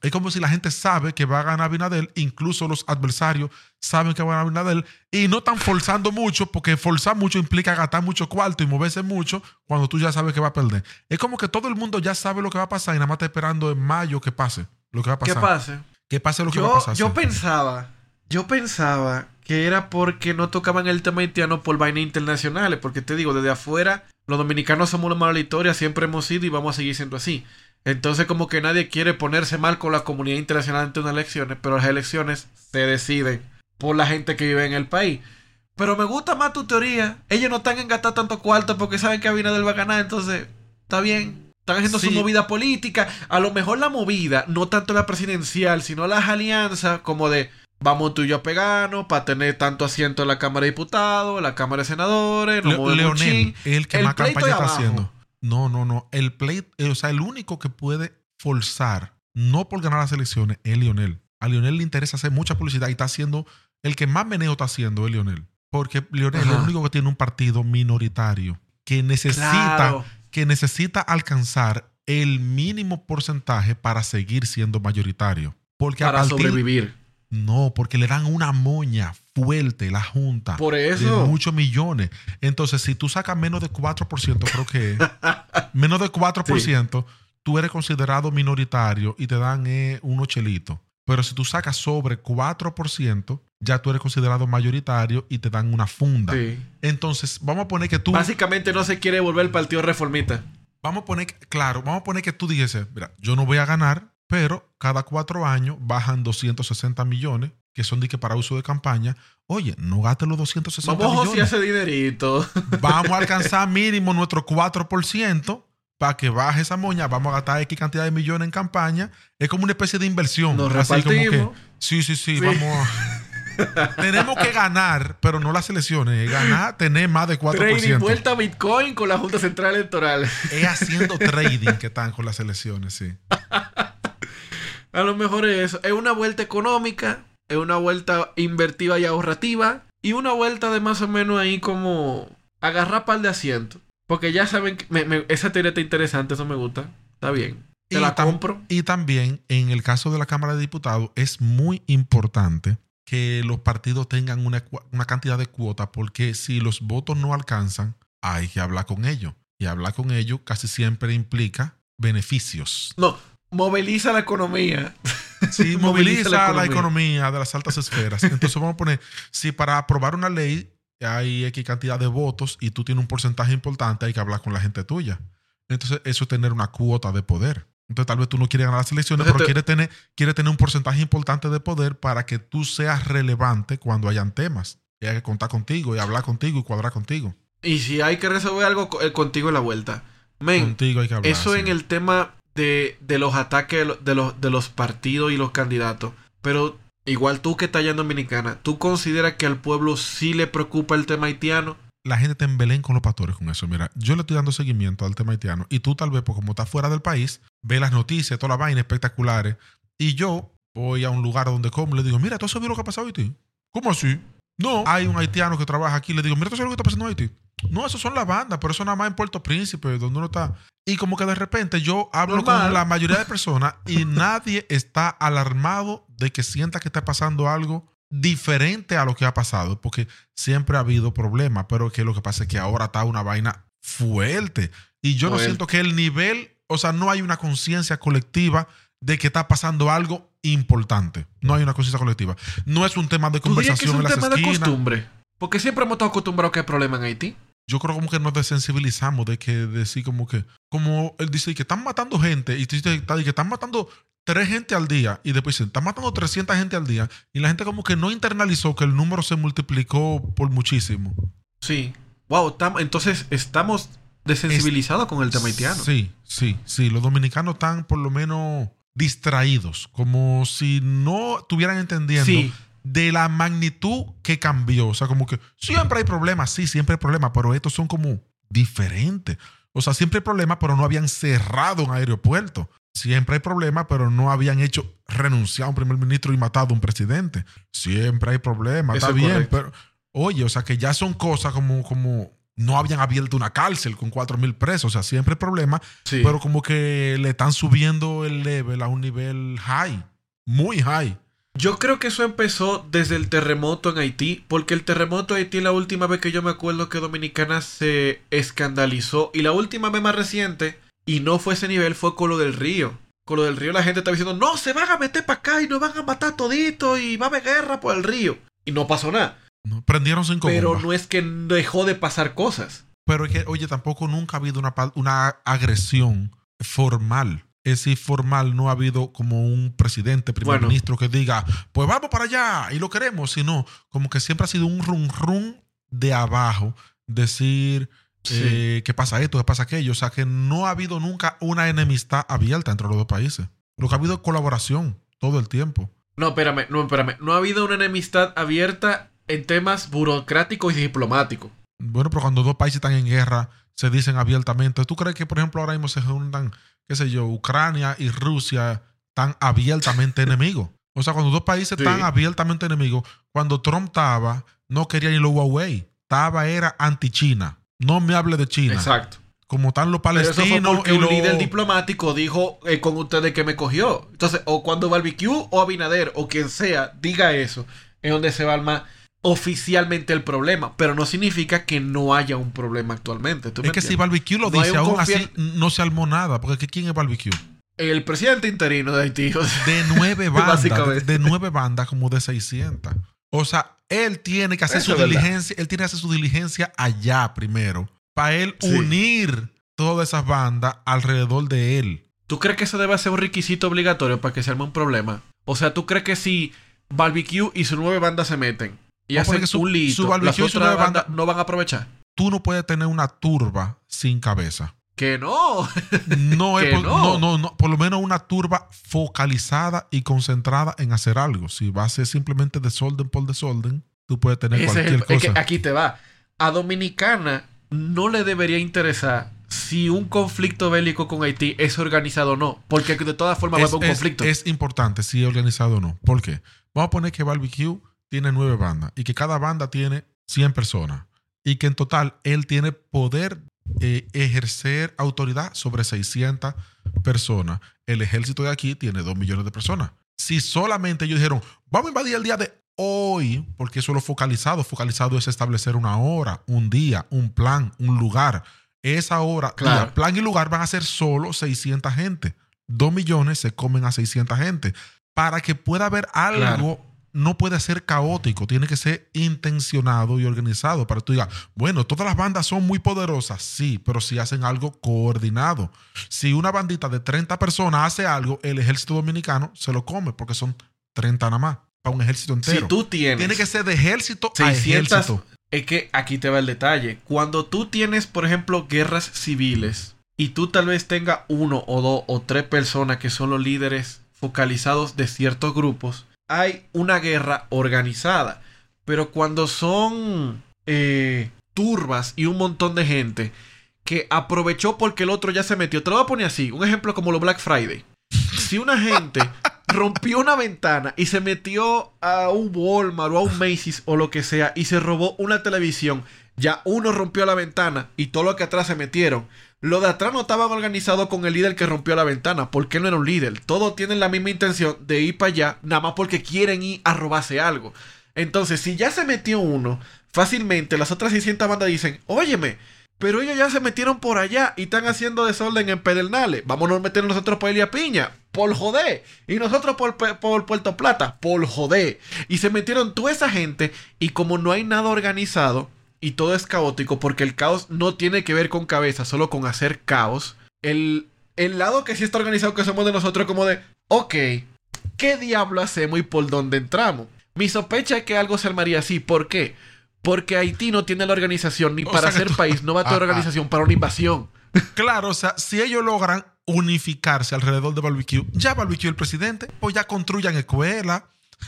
Es como si la gente sabe que va a ganar Abinader, incluso los adversarios saben que va a ganar Abinader y no están forzando mucho, porque forzar mucho implica gastar mucho cuarto y moverse mucho cuando tú ya sabes que va a perder. Es como que todo el mundo ya sabe lo que va a pasar y nada más está esperando en mayo que pase lo que va a pasar. ¿Qué pase? Que pase lo que yo, va a pasar. Yo sí. pensaba, yo pensaba que era porque no tocaban el tema haitiano por vainas internacionales, porque te digo, desde afuera, los dominicanos somos los malos de la historia, siempre hemos sido y vamos a seguir siendo así. Entonces como que nadie quiere ponerse mal con la comunidad internacional ante unas elecciones, pero las elecciones se deciden por la gente que vive en el país. Pero me gusta más tu teoría. Ellos no están en gastar tanto cuarto porque saben que Abinader va a ganar, entonces está bien. Están haciendo sí. su movida política. A lo mejor la movida, no tanto la presidencial, sino las alianzas como de vamos tú y yo a pegarnos para tener tanto asiento en la Cámara de Diputados, la Cámara de Senadores. Le, Leonel, el que el más campaña está abajo. haciendo. No, no, no. El play, o sea, el único que puede forzar, no por ganar las elecciones, es Leonel. A Leonel le interesa hacer mucha publicidad y está haciendo, el que más meneo está haciendo es Leonel. Porque Leonel Ajá. es el único que tiene un partido minoritario que necesita, claro. que necesita alcanzar el mínimo porcentaje para seguir siendo mayoritario. Porque para sobrevivir. No, porque le dan una moña fuerte la Junta. Por eso. De muchos millones. Entonces, si tú sacas menos de cuatro por ciento, creo que menos de cuatro por ciento, sí. tú eres considerado minoritario y te dan eh, unos chelitos. Pero si tú sacas sobre cuatro por ciento, ya tú eres considerado mayoritario y te dan una funda. Sí. Entonces, vamos a poner que tú... Básicamente no se quiere volver el partido reformista. Vamos a poner, claro, vamos a poner que tú dices, mira, yo no voy a ganar, pero cada cuatro años bajan doscientos sesenta millones, que son de que para uso de campaña. Oye, no gastes los doscientos sesenta Vamos millones. Vamos a ese dinerito. Vamos a alcanzar mínimo nuestro cuatro por ciento para que baje esa moña. Vamos a gastar X cantidad de millones en campaña. Es como una especie de inversión. Nos así repartimos. Como que, sí, sí, sí, sí, vamos a... Tenemos que ganar, pero no las elecciones. Ganar, tener más de cuatro por ciento. Trading vuelta a Bitcoin con la Junta Central Electoral. Es haciendo trading que están con las elecciones, sí. A lo mejor es eso. Es una vuelta económica, es una vuelta invertiva y ahorrativa, y una vuelta de más o menos ahí como agarrar par de asientos. Porque ya saben que me, me, esa teoría está interesante, eso me gusta. Está bien. Te y la tam- compro. Y también, en el caso de la Cámara de Diputados, es muy importante que los partidos tengan una, una cantidad de cuotas, porque si los votos no alcanzan, hay que hablar con ellos. Y hablar con ellos casi siempre implica beneficios. No, moviliza la economía. Sí, moviliza, moviliza la, economía. la economía de las altas esferas. Entonces vamos a poner, si para aprobar una ley hay X cantidad de votos y tú tienes un porcentaje importante, hay que hablar con la gente tuya. Entonces eso es tener una cuota de poder. Entonces tal vez tú no quieres ganar las elecciones, Entonces, pero quieres tener, quiere tener un porcentaje importante de poder para que tú seas relevante cuando hayan temas. Y hay que contar contigo y hablar contigo y cuadrar contigo. Y si hay que resolver algo contigo en la vuelta. Men, contigo hay que hablar. Eso sí. en el tema de, de los ataques de los, de los partidos y los candidatos. Pero igual tú que estás allá en Dominicana, ¿tú consideras que al pueblo sí le preocupa el tema haitiano? La gente te embelén con los pastores con eso. Mira, yo le estoy dando seguimiento al tema haitiano y tú tal vez, pues como estás fuera del país, ves las noticias, todas las vainas espectaculares, y yo voy a un lugar donde como y le digo, mira, ¿tú has sabido lo que ha pasado en Haití? ¿Cómo así? No. Hay un haitiano que trabaja aquí, le digo, mira, ¿tú sabes lo que está pasando en Haití? No, eso son las bandas, pero eso nada más en Puerto Príncipe, donde uno está. Y como que de repente yo hablo Normal. con la mayoría de personas y nadie está alarmado de que sienta que está pasando algo diferente a lo que ha pasado, porque siempre ha habido problemas, pero que lo que pasa es que ahora está una vaina fuerte. Y yo fuerte. no siento que el nivel, o sea, no hay una conciencia colectiva de que está pasando algo importante. No hay una conciencia colectiva. No es un tema de conversación en las esquinas. ¿Es un tema de costumbre? Porque siempre hemos estado acostumbrados a que hay problemas en Haití. Yo creo como que nos desensibilizamos de que decir como que, como él dice que están matando gente y tú dices que están matando tres gente al día y después dicen, están matando trescientas gente al día y la gente como que no internalizó que el número se multiplicó por muchísimo. Sí. Wow, tam- entonces estamos desensibilizados es, con el tema haitiano. Sí, sí, sí. Los dominicanos están por lo menos distraídos, como si no estuvieran entendiendo sí. de la magnitud que cambió. O sea, como que siempre hay problemas, sí, siempre hay problemas, pero estos son como diferentes. O sea, siempre hay problemas, pero no habían cerrado un aeropuerto. Siempre hay problemas, pero no habían hecho renunciar a un primer ministro y matado a un presidente. Siempre hay problemas, está bien, correcto. Pero oye, o sea, que ya son cosas como, como no habían abierto una cárcel con cuatro mil presos. O sea, siempre hay problemas, Sí. pero como que le están subiendo el level a un nivel high, muy high. Yo creo que eso empezó desde el terremoto en Haití, porque el terremoto en Haití, la última vez que yo me acuerdo que Dominicana se escandalizó, y la última vez más reciente, y no fue ese nivel, fue con lo del río. Con lo del río la gente estaba diciendo, no, se van a meter para acá y nos van a matar todito y va a haber guerra por el río. Y no pasó nada. No, prendieron cinco Pero bombas. no es que dejó de pasar cosas. Pero es que, oye, tampoco nunca ha habido una, pa- una agresión formal. Es decir, formal, no ha habido como un presidente, primer Bueno. ministro que diga, pues vamos para allá y lo queremos, sino como que siempre ha sido un rum rum de abajo, decir Sí. eh, que pasa esto, que pasa aquello. O sea, que no ha habido nunca una enemistad abierta entre los dos países. Lo que ha habido es colaboración todo el tiempo. No, espérame, no, espérame. No ha habido una enemistad abierta en temas burocráticos y diplomáticos. Bueno, pero cuando dos países están en guerra, se dicen abiertamente. ¿Tú crees que, por ejemplo, ahora mismo se juntan, qué sé yo, Ucrania y Rusia están abiertamente enemigos? O sea, cuando dos países Sí. están abiertamente enemigos, cuando Trump estaba, no quería ni los Huawei. Estaba, era anti-China. No me hable de China. Exacto. Como están los Pero eso fue palestinos porque y un los... líder diplomático dijo eh, con ustedes que me cogió. Entonces, o cuando Barbecue o Abinader o quien sea diga eso, es donde se va a armar oficialmente el problema. Pero no significa que no haya un problema actualmente. ¿Tú me Es que si entiendes? Barbecue lo No hay dice, un aún confian- así no se armó nada. Porque ¿quién es Barbecue? El presidente interino de Haití. O sea, De nueve bandas. de, Básicamente. de nueve bandas como de seiscientas. O sea, él tiene que hacer Eso su es verdad. diligencia. Él tiene que hacer su diligencia allá primero. Para él Sí. unir todas esas bandas alrededor de él. ¿Tú crees que eso debe ser un requisito obligatorio para que se arme un problema? O sea, ¿tú crees que si Barbecue y su nueve bandas se meten y Vamos a poner hacen que su- un lito, su Barbecue las y su otras nueve bandas bandas- no van a aprovechar? Tú no puedes tener una turba sin cabeza. Que no. No, es Que por, no. no, no, no. Por lo menos una turba focalizada y concentrada en hacer algo. Si va a ser simplemente desorden por desorden, tú puedes tener Ese es cualquier el- es cosa. que aquí te va. A Dominicana no le debería interesar si un conflicto bélico con Haití es organizado o no. Porque de todas formas va a es, haber un es- conflicto. es importante si es organizado o no. ¿Por qué? Vamos a poner que Barbecue tiene nueve bandas y que cada banda tiene cien personas. Y que en total él tiene poder eh, ejercer autoridad sobre seiscientas personas. El ejército de aquí tiene dos millones de personas. Si solamente ellos dijeron, vamos a invadir el día de hoy, porque eso es lo focalizado. Focalizado es establecer una hora, un día, un plan, un lugar. Esa hora, Claro. día, plan y lugar van a ser solo seiscientas gente. Dos millones se comen a seiscientas gente. Para que pueda haber algo, Claro. no puede ser caótico. Tiene que ser intencionado y organizado. Para que tú digas, bueno, todas las bandas son muy poderosas. Sí, pero si hacen algo coordinado. Si una bandita de treinta personas hace algo, el ejército dominicano se lo come porque son treinta nada más. Para un ejército entero. Si tú tienes Tiene que ser de ejército a seiscientas, ejército. es que aquí te va el detalle. Cuando tú tienes, por ejemplo, guerras civiles y tú tal vez tengas uno o dos o tres personas que son los líderes focalizados de ciertos grupos, hay una guerra organizada. Pero cuando son eh, turbas y un montón de gente que aprovechó porque el otro ya se metió, te lo voy a poner así, un ejemplo como lo Black Friday. Si una gente rompió una ventana y se metió a un Walmart o a un Macy's o lo que sea y se robó una televisión, ya uno rompió la ventana y todo lo que atrás se metieron. Los de atrás no estaban organizados con el líder que rompió la ventana, porque él no era un líder. Todos tienen la misma intención de ir para allá, nada más porque quieren ir a robarse algo. Entonces, si ya se metió uno, fácilmente las otras seiscientas bandas dicen, óyeme, pero ellos ya se metieron por allá y están haciendo desorden en Pedernales. Vámonos a meter nosotros por Elia Piña. Por joder. Y nosotros por, por Puerto Plata. Por joder. Y se metieron toda esa gente. Y como no hay nada organizado y todo es caótico, porque el caos no tiene que ver con cabeza, solo con hacer caos. El, el lado que sí está organizado que somos de nosotros como de, ok, ¿qué diablo hacemos y por dónde entramos? Mi sospecha es que algo se armaría así. ¿Por qué? Porque Haití no tiene la organización ni O para sea que ser tú- país, no va a tener Ajá. organización para una invasión. Claro, o sea, si ellos logran unificarse alrededor de Barbecue, ya Barbecue el presidente, pues ya construyan escuelas,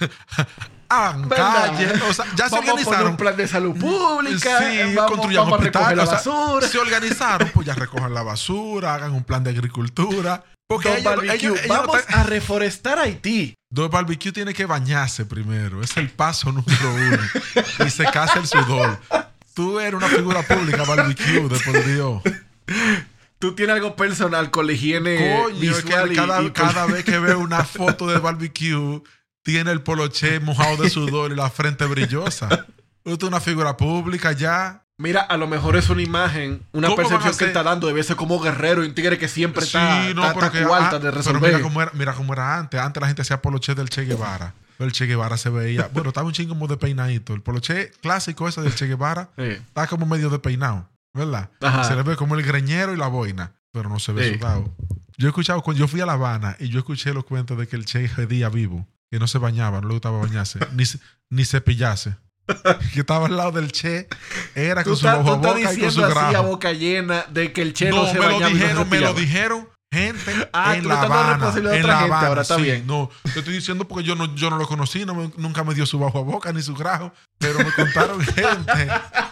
hagan ¿Verdad? calles, o sea, ya se Vamos a poner organizaron. un plan de salud pública. Sí, vamos, construyan vamos a recoger hospitales, la o sea, basura. se organizaron, pues ya recojan la basura, hagan un plan de agricultura. Porque Don ellos, Barbecue, ellos- ellos no vamos están- a reforestar Haití. Don Barbecue tiene que bañarse primero. Es el paso número uno. Y secarse el sudor. Tú eres una figura pública, barbecue, de por Dios. Tú tienes algo personal con la higiene Coño, visual que cada, y, y cada vez que veo una foto de barbecue, tiene el poloché mojado de sudor y la frente brillosa. Usted es una figura pública ya. Mira, a lo mejor es una imagen, una percepción que él está dando de verse como guerrero y un tigre que siempre sí, está, no, está, está que, cuarta ah, de resolver. Pero mira cómo, era, mira cómo era antes. Antes la gente hacía poloché del Che Guevara. El Che Guevara se veía... Bueno, estaba un chingo como de peinadito. El poloché clásico ese del Che Guevara sí. Está como medio de peinado, ¿verdad? Ajá. Se le ve como el greñero y la boina, pero no se ve sí. sudado. Yo he escuchado... Cuando yo fui a La Habana y yo escuché los cuentos de que el Che día vivo, que no se bañaba, no le gustaba bañarse, ni, ni cepillarse. Que estaba al lado del Che, era con su boca boca y con su grajo. Así a boca llena de que el Che no, no se me bañaba. Lo dijeron, no me lo dijeron gente ah, en La Habana. En La Habana, gente, ahora está sí, bien. No, te estoy diciendo porque yo no, yo no lo conocí, no me, nunca me dio su bajo a boca ni su grajo, pero me contaron gente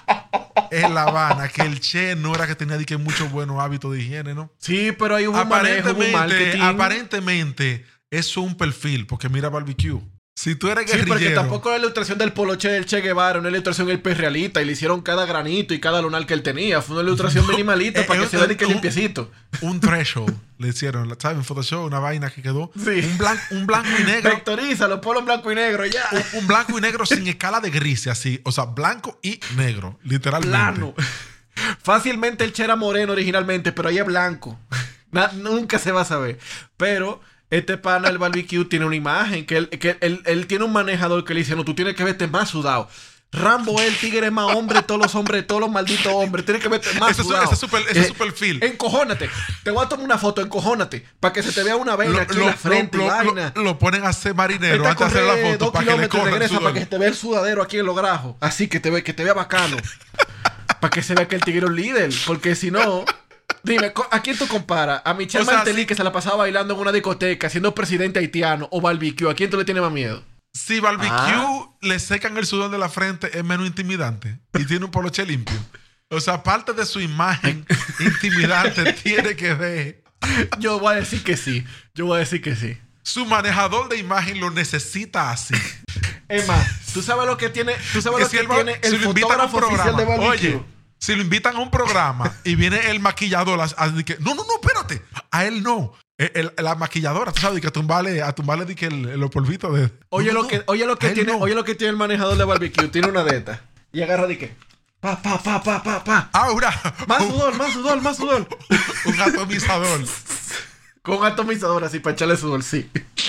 en La Habana que el Che no era que tenía que muchos buenos hábitos de higiene, ¿no? Sí, pero hay un manejo, un marketing. Aparentemente es un perfil, porque mira barbecue. Si tú eres guerrillero... Sí, porque tampoco era la ilustración del poloché del Che Guevara, una ilustración del pez realista, y le hicieron cada granito y cada lunar que él tenía. Fue una ilustración no, minimalista eh, para eh, que se vea que limpiecito. Un threshold le hicieron, ¿sabes? En Photoshop, una vaina que quedó. Sí. Un, blan, un blanco y negro. Vectorízalo, ponlo en blanco y negro, ya. Un, un blanco y negro sin escala de grises, así. O sea, blanco y negro, literalmente. Plano. Fácilmente el Che era moreno originalmente, pero ahí es blanco. Na, nunca se va a saber. Pero... Este pana, el barbecue, tiene una imagen que él, que él, él tiene un manejador que le dice, no, tú tienes que verte más sudado. Rambo es el tigre más hombre de todos los hombres, todos los malditos hombres. Tienes que verte más ese sudado. Ese es su eh, perfil. Encojónate. Te voy a tomar una foto, encojónate. Para que se te vea una vena lo, aquí lo, en la frente lo, y vaina. Lo, lo ponen a hacer marinero antes de hacer la foto. Dos para que le y regresa para que se te vea el sudadero aquí en los grajos. Así que te, ve, que te vea bacano. Para que se vea que el tigre es un líder. Porque si no... Dime, ¿a quién tú comparas? ¿A Michelle o sea, Martelly, sí, que se la pasaba bailando en una discoteca, siendo presidente haitiano, o Barbecue? ¿A quién tú le tienes más miedo? Si Barbecue ah. le secan el sudor de la frente, es menos intimidante y tiene un poloché limpio. O sea, parte de su imagen intimidante tiene que ver. Yo voy a decir que sí. Yo voy a decir que sí. Su manejador de imagen lo necesita así. Es más, ¿tú sabes lo que tiene, tú sabes lo si que el, tiene el si fotógrafo oficial de Barbecue? Oye, si lo invitan a un programa y viene el maquillador a, a, a que, no, no, no, espérate. A él no. El, el, la maquilladora, tú sabes, que a tumbarle, a tumbarle de que el, el, los polvitos de. Oye, no, lo no, que, oye lo que tiene, no. oye lo que tiene el manejador de Barbecue. Tiene una de estas. Y agarra de que. Pa, pa, pa, pa, pa, pa. Ahora. Más sudor, más sudor, más sudor. Un atomizador. Con un atomizador así para echarle sudor, sí.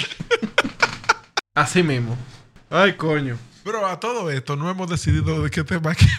Así mismo. Ay, coño. Pero a todo esto no hemos decidido de qué tema que.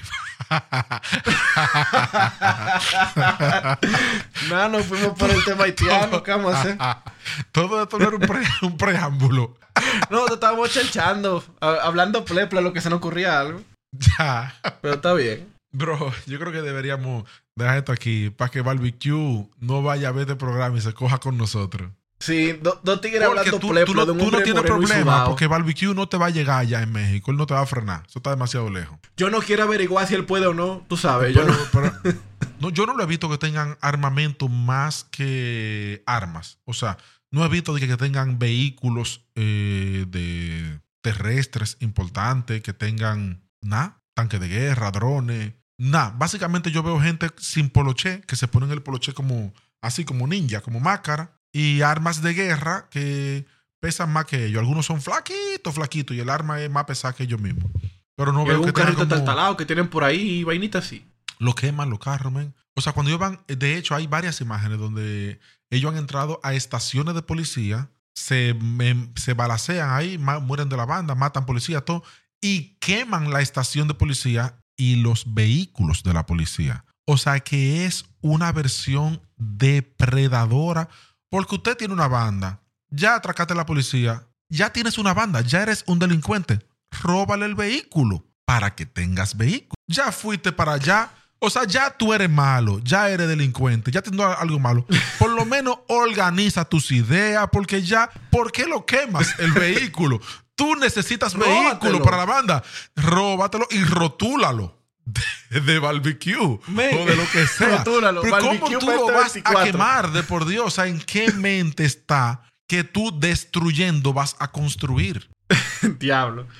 No, nos fuimos por el tema haitiano. ¿Qué vamos a hacer? Todo esto no era un, pre, un preámbulo. No, te estábamos chelchando, hablando plepla, lo que se nos ocurría algo. Ya. Pero está bien. Bro, yo creo que deberíamos dejar esto aquí para que Barbecue no vaya a ver este programa y se coja con nosotros. Sí, dos do tigres hablando tú, plepla tú no, de un tú hombre no tienes moreno problema porque Barbecue no te va a llegar allá en México. Él no te va a frenar. Eso está demasiado lejos. Yo no quiero averiguar si él puede o no. Tú sabes. Pero, yo, no. Pero, no, yo no lo he visto que tengan armamento más que armas. O sea, no he visto que, que tengan vehículos eh, de terrestres importantes, que tengan nada, tanques de guerra, drones, nada. Básicamente yo veo gente sin poloché, que se ponen el poloché como así como ninja, como máscara. Y armas de guerra que pesan más que ellos. Algunos son flaquitos, flaquitos. Y el arma es más pesada que ellos mismos. Pero no y veo que tengan carrito como... taltalado que tienen por ahí vainitas así. Lo queman los carros, men. O sea, cuando ellos van... De hecho, hay varias imágenes donde ellos han entrado a estaciones de policía, se, me, se balacean ahí, ma, mueren de la banda, matan policía, todo, y queman la estación de policía y los vehículos de la policía. O sea, que es una versión depredadora. Porque usted tiene una banda, ya atracaste a la policía, ya tienes una banda, ya eres un delincuente. Róbale el vehículo para que tengas vehículo. Ya fuiste para allá, o sea, ya tú eres malo, ya eres delincuente, ya tienes algo malo. Por lo menos organiza tus ideas, porque ya, ¿por qué lo quemas el vehículo? Tú necesitas vehículo para la banda. Róbatelo y rotúlalo. De, de barbecue Me, o de lo que sea. Rotúlalo, pero ¿cómo tú lo vas veinticuatro a quemar de por Dios? O sea, ¿en qué mente está que tú destruyendo vas a construir? Diablo.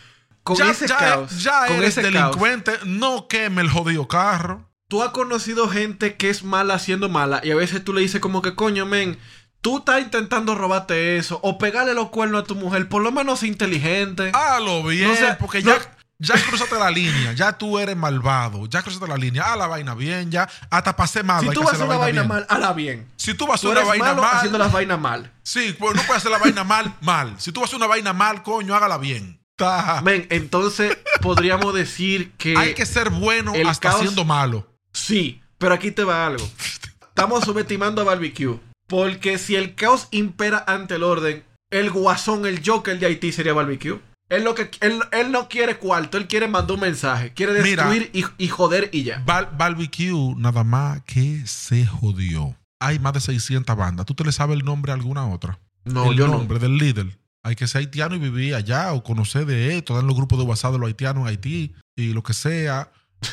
con ya, ese ya, caos, ya con eres ese delincuente, caos, no queme el jodido carro. tú has conocido gente que es mala siendo mala y a veces tú le dices como que coño, men, tú estás intentando robarte eso o pegarle los cuernos a tu mujer, por lo menos inteligente. Hágalo bien, No sé, porque no- ya, ya cruzaste la línea, ya tú eres malvado, ya cruzaste la línea, haz la vaina bien, ya hasta pasé mal. Si hay tú que vas a hacer hacer la una vaina bien. mal, hazla bien. Si tú vas a Tú hacer eres una vaina malo mal, haciendo las vainas mal. sí, pues no puedes hacer la vaina mal, mal. Si tú vas a hacer una vaina mal, coño, hágala bien. Ta. Men, entonces podríamos decir que Hay que ser bueno el hasta caos- siendo malo. Sí, pero aquí te va algo. Estamos subestimando a Barbecue. Porque si el caos impera ante el orden, el guasón, el Joker de Haití sería Barbecue. Él, lo que, él, él no quiere cuarto, él quiere mandar un mensaje. Quiere destruir y, y joder y ya. Bar- Barbecue, nada más que se jodió. Hay más de seiscientas bandas. ¿Tú te le sabes el nombre a alguna otra? No, el yo no. nombre del líder. Hay que ser haitiano y vivir allá o conocer de esto, en los grupos de WhatsApp de los haitianos en Haití y lo que sea.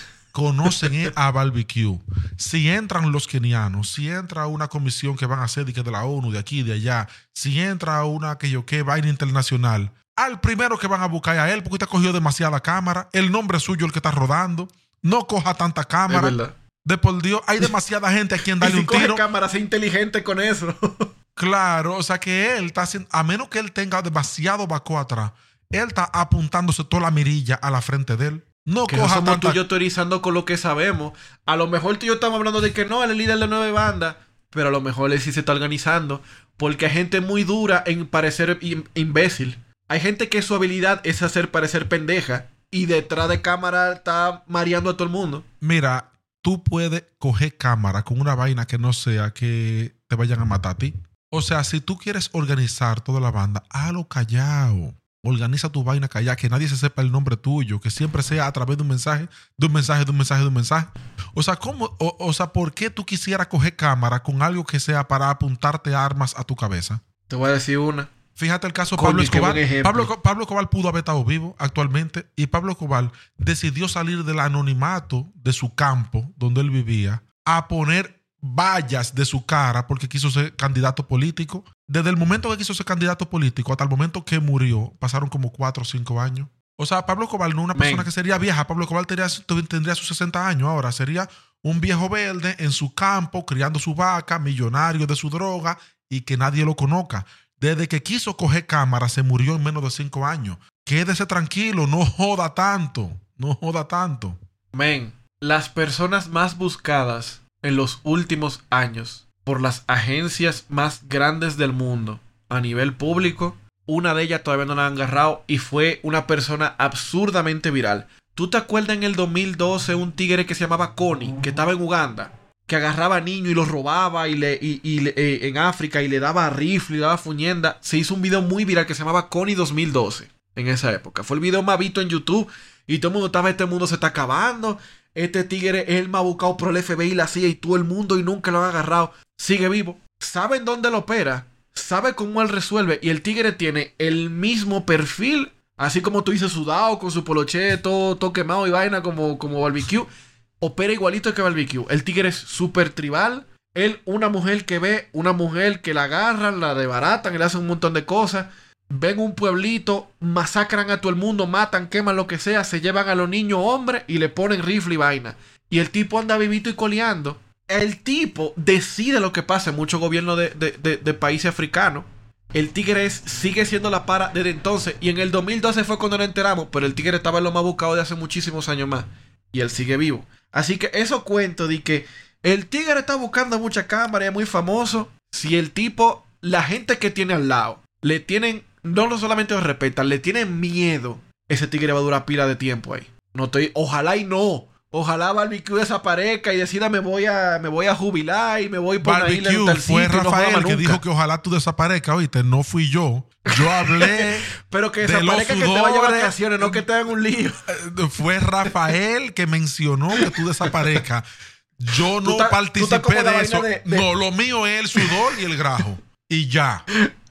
Conocen eh, a Barbecue. Si entran los kenianos, si entra una comisión que van a hacer de, que de la ONU, de aquí, de allá, si entra una que yo qué, vaina internacional, al primero que van a buscar a él, porque usted ha cogido demasiada cámara, el nombre suyo el que está rodando, no coja tanta cámara. Es verdad. De por Dios, hay demasiada gente a quien Y darle si un coge tiro. cámara, sé inteligente con eso. Claro, o sea que él está haciendo, a menos que él tenga demasiado vaco atrás, él está apuntándose toda la mirilla a la frente de él. No Que no coja somos tanta... tú y yo teorizando con lo que sabemos. A lo mejor tú y yo estamos hablando de que no, él es el líder de nueve bandas. Pero a lo mejor él sí se está organizando. Porque hay gente muy dura en parecer im- imbécil. Hay gente que su habilidad es hacer parecer pendeja. Y detrás de cámara está mareando a todo el mundo. Mira, tú puedes coger cámara con una vaina que no sea que te vayan a matar a ti. O sea, si tú quieres organizar toda la banda, hazlo callado. Organiza tu vaina callada, que nadie se sepa el nombre tuyo, que siempre sea a través de un mensaje, de un mensaje, de un mensaje, de un mensaje. O sea, ¿cómo? O, o sea, ¿por qué tú quisieras coger cámara con algo que sea para apuntarte armas a tu cabeza? Te voy a decir una. Fíjate el caso de Coño, Pablo qué Escobar. buen ejemplo. Pablo, Pablo Escobar pudo haber estado vivo actualmente y Pablo Escobar decidió salir del anonimato de su campo donde él vivía a poner vallas de su cara porque quiso ser candidato político. Desde el momento que quiso ser candidato político hasta el momento que murió pasaron como cuatro o cinco años. O sea, Pablo Escobar no es una persona Men. que sería vieja. Pablo Escobar tendría, tendría sus sesenta años ahora. Sería un viejo verde en su campo criando su vaca, millonario de su droga y que nadie lo conozca. Desde que quiso coger cámara se murió en menos de cinco años. Quédese tranquilo, no joda tanto. No joda tanto. Men, las personas más buscadas en los últimos años por las agencias más grandes del mundo a nivel público, una de ellas todavía no la han agarrado y fue una persona absurdamente viral. ¿Tú te acuerdas en el dos mil doce un tigre que se llamaba Connie, que estaba en Uganda, que agarraba niños y los robaba y le, y, y le, eh, en África y le daba rifle y le daba fuñenda? Se hizo un video muy viral que se llamaba Connie dos mil doce en esa época. Fue el video más visto en YouTube y todo el mundo estaba, este mundo se está acabando. Este tigre es el más buscado por el F B I, la C I A y todo el mundo y nunca lo han agarrado. Sigue vivo. ¿Saben dónde lo opera? ¿Sabe cómo él resuelve? Y el tigre tiene el mismo perfil, así como tú dices, sudado, con su poloche, todo, todo quemado y vaina como, como Barbecue. Opera igualito que Barbecue. El tigre es súper tribal. Él, una mujer que ve, una mujer que la agarran, la desbaratan y le hacen un montón de cosas. Ven un pueblito, masacran a todo el mundo, matan, queman lo que sea, se llevan a los niños hombres y le ponen rifle y vaina. Y el tipo anda vivito y coleando. El tipo decide lo que pasa en muchos gobiernos de, de, de, de países africanos. El tigre es, sigue siendo la para desde entonces. Y en el dos mil doce fue cuando nos enteramos, pero el tigre estaba en lo más buscado de hace muchísimos años más. Y él sigue vivo. Así que eso cuento de que el tigre está buscando mucha cámara y es muy famoso. Si el tipo, la gente que tiene al lado, le tienen... No, no solamente lo respetan, le tienen miedo. Ese tigre va a durar pila de tiempo ahí. No estoy, ojalá y no. Ojalá Barbecue desaparezca y decida me voy a, me voy a jubilar y me voy por una isla en tal sitio. Fue y no Rafael joda que nunca. dijo que ojalá tú desaparezcas, oíste, no fui yo. Yo hablé. Pero que de los desaparezca, que te vaya a sudores. vacaciones, no que te hagan un lío. Fue Rafael que mencionó que tú desaparezcas. Yo Tú no ta- tú participé estás como la de vaina eso. de- de- No, lo mío es el sudor y el grajo. Y ya.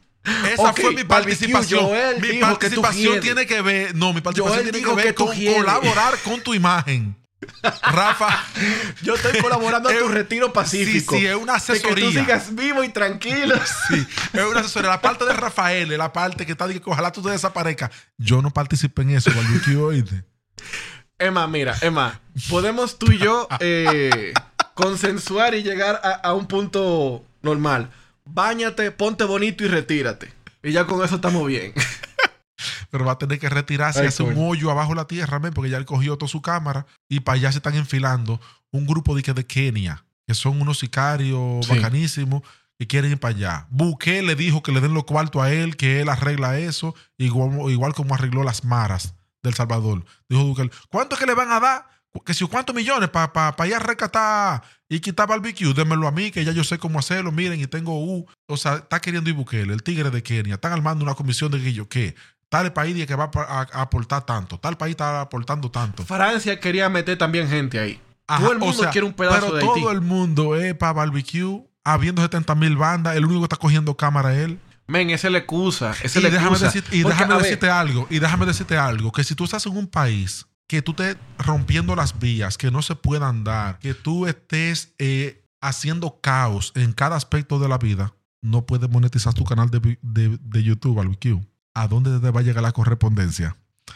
Esa Ok, fue mi Barbecue, participación. Joel Mi dijo que tú participación quieres. tiene que ver. No, mi participación Joel tiene que dijo ver que tú con quieres. colaborar con tu imagen. Rafa, yo estoy colaborando a tu retiro pacífico. Sí, sí, es una asesoría. De que tú sigas vivo y tranquilo. Sí, es una asesoría. La parte de Rafael es la parte que está de que ojalá tú te desaparezcas. Yo no participé en eso, barbecue, oíste. Emma, mira, Emma, podemos tú y yo eh, consensuar y llegar a, a un punto normal. Báñate, ponte bonito y retírate. Y ya con eso estamos bien. Pero va a tener que retirarse y hacer un hoyo abajo de la tierra, ¿ven? Porque ya él cogió toda su cámara y para allá se están enfilando un grupo de, de Kenia, que son unos sicarios sí. bacanísimos que quieren ir para allá. Bukele le dijo que le den los cuartos a él, que él arregla eso, igual, igual como arregló las maras del Salvador. Dijo Bukele, ¿cuánto es que le van a dar? Que si cuántos millones para pa, pa ir a rescatar y quitar barbecue, démelo a mí, que ya yo sé cómo hacerlo, miren, y tengo U. O sea, está queriendo ir Bukele, el tigre de Kenia. Están armando una comisión de que yo, ¿qué? Tal país que va a, a aportar tanto. Tal país está aportando tanto. Francia quería meter también gente ahí. Ajá, todo el mundo o sea, quiere un pedazo pero de todo Haití. el mundo es para barbecue, habiendo setenta mil bandas. El único que está cogiendo cámara es él. Men, ese le excusa. Ese y le déjame, excusa. decir, y Porque, déjame ver, decirte algo. Y déjame decirte algo. Que si tú estás en un país que tú estés rompiendo las vías, que no se puedan dar, que tú estés eh, haciendo caos en cada aspecto de la vida, no puedes monetizar tu canal de, de, de YouTube, barbecue. ¿A dónde te va a llegar la correspondencia?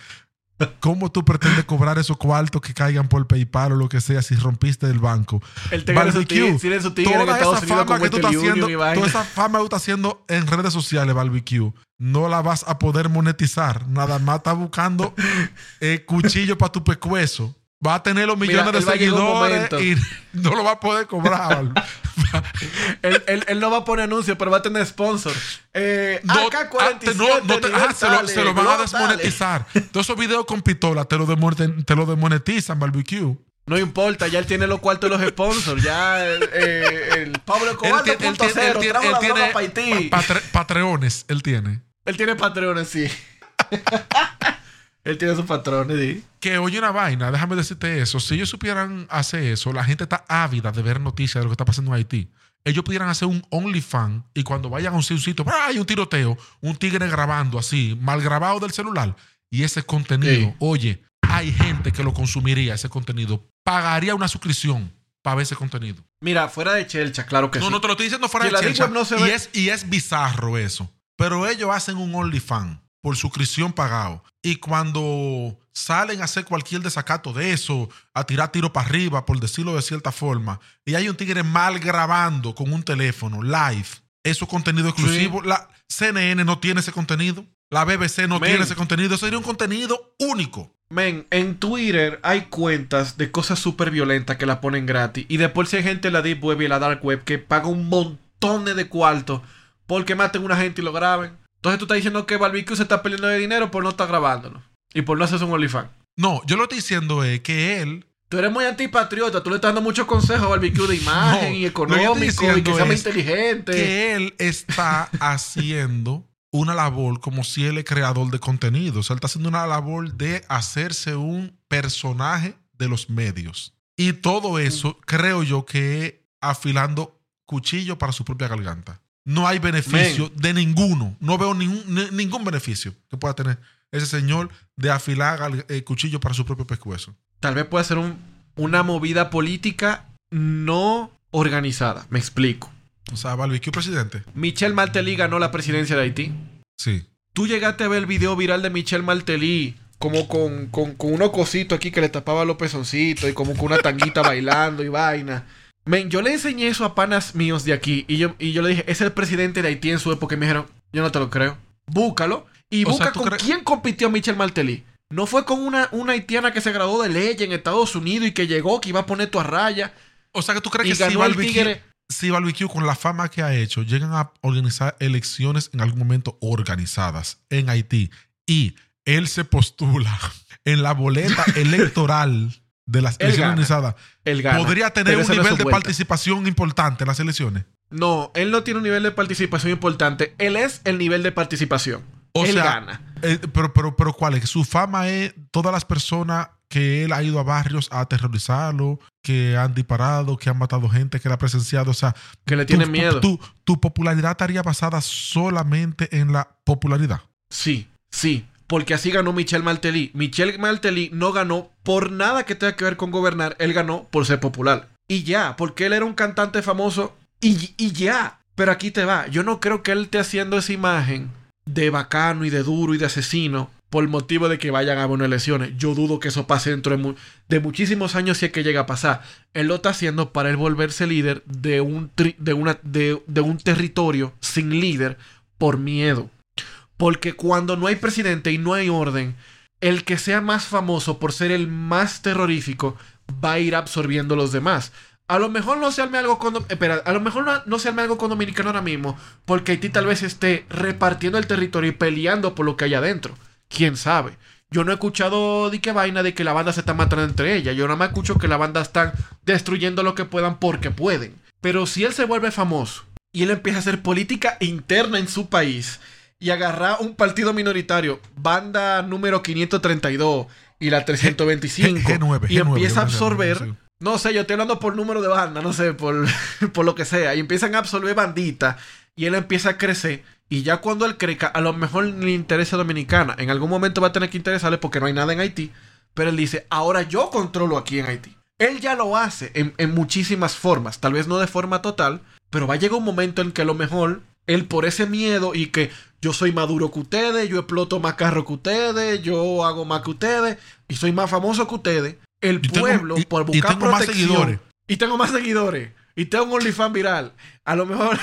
¿Cómo tú pretendes cobrar esos cuartos que caigan por PayPal o lo que sea si rompiste el banco? El tigre su tigre, tiene su tigre en Estados Unidos como que tú estás haciendo, y vaina. toda esa fama que tú estás haciendo en redes sociales, barbecue, no la vas a poder monetizar. Nada más estás buscando eh, cuchillo para tu pescuezo. Va a tener los millones Mira, de seguidores y no lo va a poder cobrar. él, él, él no va a poner anuncios, pero va a tener sponsor. Eh, no, A K cuarenta y siete, no, no te, ajá, se, lo, se lo van a desmonetizar. Todos esos videos con pistola te lo, te lo desmonetizan, barbecue. No importa, ya él tiene los cuartos de los sponsors. Ya eh, el Pablo Escobar dos punto cero trajo la droga para Haití. Patre, patreones, él tiene. Él tiene patrones, sí. Él tiene sus patrones, sí. Que oye una vaina, déjame decirte eso. Si ellos supieran hacer eso, la gente está ávida de ver noticias de lo que está pasando en Haití. Ellos pudieran hacer un OnlyFans y cuando vayan a un sitio, ¡ah! Hay un tiroteo, un tigre grabando así, mal grabado del celular. Y ese contenido, sí. Oye, hay gente que lo consumiría, ese contenido. Pagaría una suscripción para ver ese contenido. Mira, fuera de chelcha, claro que no, sí. No, no te lo estoy diciendo fuera si de chelcha. No se y, ve... es, y es bizarro eso. Pero ellos hacen un OnlyFans por suscripción pagado. Y cuando salen a hacer cualquier desacato de eso, a tirar tiro para arriba, por decirlo de cierta forma, y hay un tigre mal grabando con un teléfono, live, eso es contenido exclusivo. Sí. La C N N no tiene ese contenido. La B B C no Men. tiene ese contenido. Eso sería un contenido único. Men, en Twitter hay cuentas de cosas súper violentas que la ponen gratis. Y después si hay gente en la Deep Web y en la Dark Web que paga un montón de cuartos porque maten a una gente y lo graben. Entonces tú estás diciendo que Barbecue se está perdiendo de dinero por no estar grabándolo. Y por no hacerse un OnlyFans. No, yo lo que estoy diciendo es que él... Tú eres muy antipatriota. Tú le estás dando muchos consejos a Barbecue de imagen no, y económico y que sea más inteligente. Que él está haciendo una labor como si él es creador de contenido. O sea, él está haciendo una labor de hacerse un personaje de los medios. Y todo eso, mm. creo yo, que es afilando cuchillo para su propia garganta. No hay beneficio Men. de ninguno. No veo ningún, ni, ningún beneficio que pueda tener ese señor de afilar el, el cuchillo para su propio pescuezo. Tal vez pueda ser un, una movida política no organizada. Me explico. O sea, Barbecue presidente. Michel Martelly ganó la presidencia de Haití. Sí. Tú llegaste a ver el video viral de Michel Martelly como con, con, con unos cositos aquí que le tapaba los pezoncitos y como con una tanguita bailando y vaina. Men, yo le enseñé eso a panas míos de aquí y yo, y yo le dije, es el presidente de Haití en su época. Y me dijeron, yo no te lo creo. Búscalo. Y o busca sea, con cre... quién compitió Michel Martelly. No fue con una, una haitiana que se graduó de ley en Estados Unidos y que llegó, que iba a poner tu a raya. O sea, que tú crees que si Barbecue, si Barbecue, con la fama que ha hecho, llegan a organizar elecciones en algún momento organizadas en Haití y él se postula en la boleta electoral de las elecciones organizadas, ¿podría tener un nivel de participación importante en las elecciones? No, él no tiene un nivel de participación importante. Él es el nivel de participación. O él sea, gana. Eh, pero, pero, pero, ¿cuál es? Su fama es todas las personas que él ha ido a barrios a aterrorizarlo, que han disparado, que han matado gente, que él ha presenciado. O sea, que le tienen tu, miedo. Tu, tu, tu popularidad estaría basada solamente en la popularidad. Sí, sí. porque así ganó Michel Martelly. Michel Martelly no ganó por nada que tenga que ver con gobernar, él ganó por ser popular. Y ya, porque él era un cantante famoso y, y ya. Pero aquí te va, yo no creo que él esté haciendo esa imagen de bacano y de duro y de asesino por motivo de que vayan a unas elecciones. Yo dudo que eso pase dentro de, mu de muchísimos años si es que llega a pasar. Él lo está haciendo para él volverse líder de un, tri de una, de, de un territorio sin líder por miedo. Porque cuando no hay presidente y no hay orden, el que sea más famoso por ser el más terrorífico va a ir absorbiendo a los demás. A lo mejor no se arme algo con... Espera, a lo mejor no, no se arme algo con Dominicano ahora mismo, porque Haití tal vez esté repartiendo el territorio y peleando por lo que hay adentro. ¿Quién sabe? Yo no he escuchado de qué vaina de que la banda se está matando entre ellas. Yo nada más escucho que la banda están destruyendo lo que puedan porque pueden. Pero si él se vuelve famoso y él empieza a hacer política interna en su país y agarrar un partido minoritario, banda número quinientos treinta y dos y la trescientos veinticinco, G nueve, y G nueve, empieza a absorber... No sé, yo estoy hablando por número de banda, no sé, por, por lo que sea. Y empiezan a absorber banditas y él empieza a crecer. Y ya cuando él crezca, a lo mejor le interesa Dominicana. En algún momento va a tener que interesarle porque no hay nada en Haití. Pero él dice, ahora yo controlo aquí en Haití. Él ya lo hace en, en muchísimas formas. Tal vez no de forma total, pero va a llegar un momento en que a lo mejor él por ese miedo y que yo soy más duro que ustedes, yo exploto más carro que ustedes, yo hago más que ustedes y soy más famoso que ustedes. El y pueblo, tengo, por buscar y tengo protección... Más seguidores. Y tengo más seguidores. Y tengo un OnlyFans viral. A lo mejor...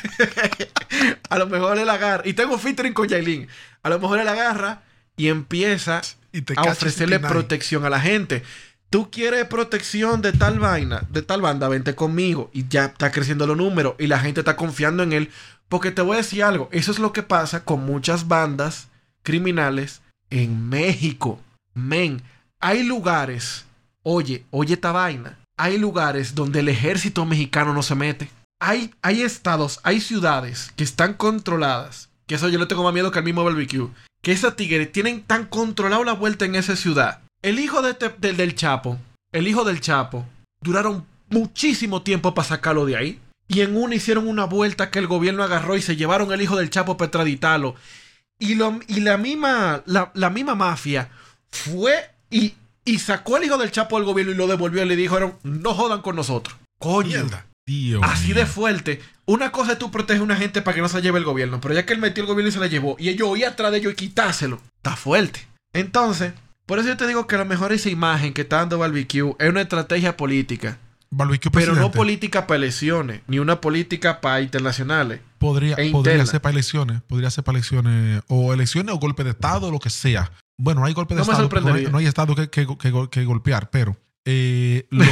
a lo mejor él agarra... Y tengo featuring con Yailin. A lo mejor él agarra y empieza y te a ofrecerle protección a la gente. Tú quieres protección de tal vaina, de tal banda, vente conmigo. Y ya está creciendo los números. Y la gente está confiando en él. Porque te voy a decir algo. Eso es lo que pasa con muchas bandas criminales en México. Men, hay lugares... Oye, oye esta vaina. Hay lugares donde el ejército mexicano no se mete. Hay, hay estados, hay ciudades que están controladas. Que eso yo le tengo más miedo que al mismo barbecue. Que esos tigres tienen tan controlado la vuelta en esa ciudad. El hijo de este, de, del Chapo, el hijo del Chapo, duraron muchísimo tiempo para sacarlo de ahí. Y en una hicieron una vuelta que el gobierno agarró y se llevaron el hijo del Chapo para extraditarlo. Y, lo, y la, misma, la, la misma mafia fue y... Y sacó al hijo del Chapo del gobierno y lo devolvió y le dijeron, no jodan con nosotros. Coño. Mierda. Dios Así mío. De fuerte. Una cosa es tú proteges a una gente para que no se lleve el gobierno. Pero ya que él metió el gobierno y se la llevó. Y ellos oían atrás de ellos y quitárselo. Está fuerte. Entonces, por eso yo te digo que a lo mejor esa imagen que está dando Barbecue es una estrategia política. Barbecue pero presidente. No política para elecciones. Ni una política para internacionales. Podría, e podría ser para elecciones. Podría ser para elecciones. O elecciones o golpe de estado o lo que sea. Bueno, hay golpes de no estado, no hay, no hay estado que, que, que, que golpear, pero eh, los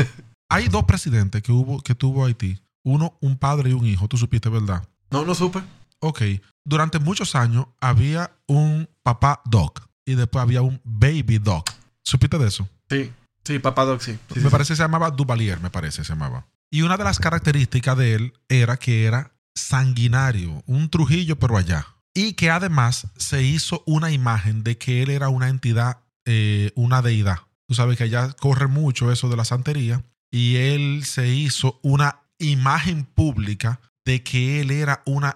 hay dos presidentes que hubo que tuvo Haití. Uno, un padre y un hijo. ¿Tú supiste, verdad? No, no supe. Ok. Durante muchos años había un papá dog y después había un baby dog. ¿Supiste de eso? Sí, sí, papá dog, sí. sí me sí, parece que sí. se llamaba Duvalier, me parece se llamaba. Y una de las características de él era que era sanguinario, un Trujillo pero allá. Y que además se hizo una imagen de que él era una entidad, eh, una deidad. Tú sabes que allá corre mucho eso de la santería. Y él se hizo una imagen pública de que él era una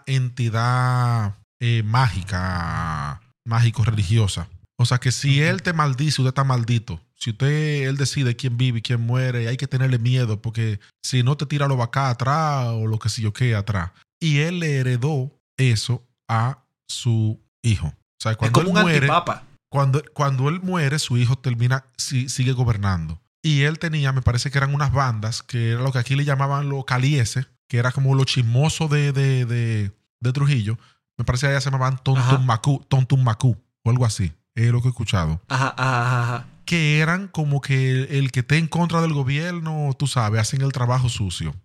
entidad eh, mágica, mágico-religiosa. O sea que si él te maldice, usted está maldito. Si usted, él decide quién vive y quién muere, hay que tenerle miedo porque si no te tira lo va acá atrás o lo que sé yo qué atrás. Y él le heredó eso a su hijo. O sea, cuando es como él un muere, antipapa. Cuando, cuando él muere, su hijo termina, si, sigue gobernando. Y él tenía, me parece que eran unas bandas, que era lo que aquí le llamaban los calieses, que era como lo chismoso de, de, de, de Trujillo. Me parece que allá se llamaban Tontumacú, Tontumacú, o algo así. Es lo que he escuchado. Ajá, ajá, ajá. Que eran como que el, el que esté en contra del gobierno, tú sabes, hacen el trabajo sucio.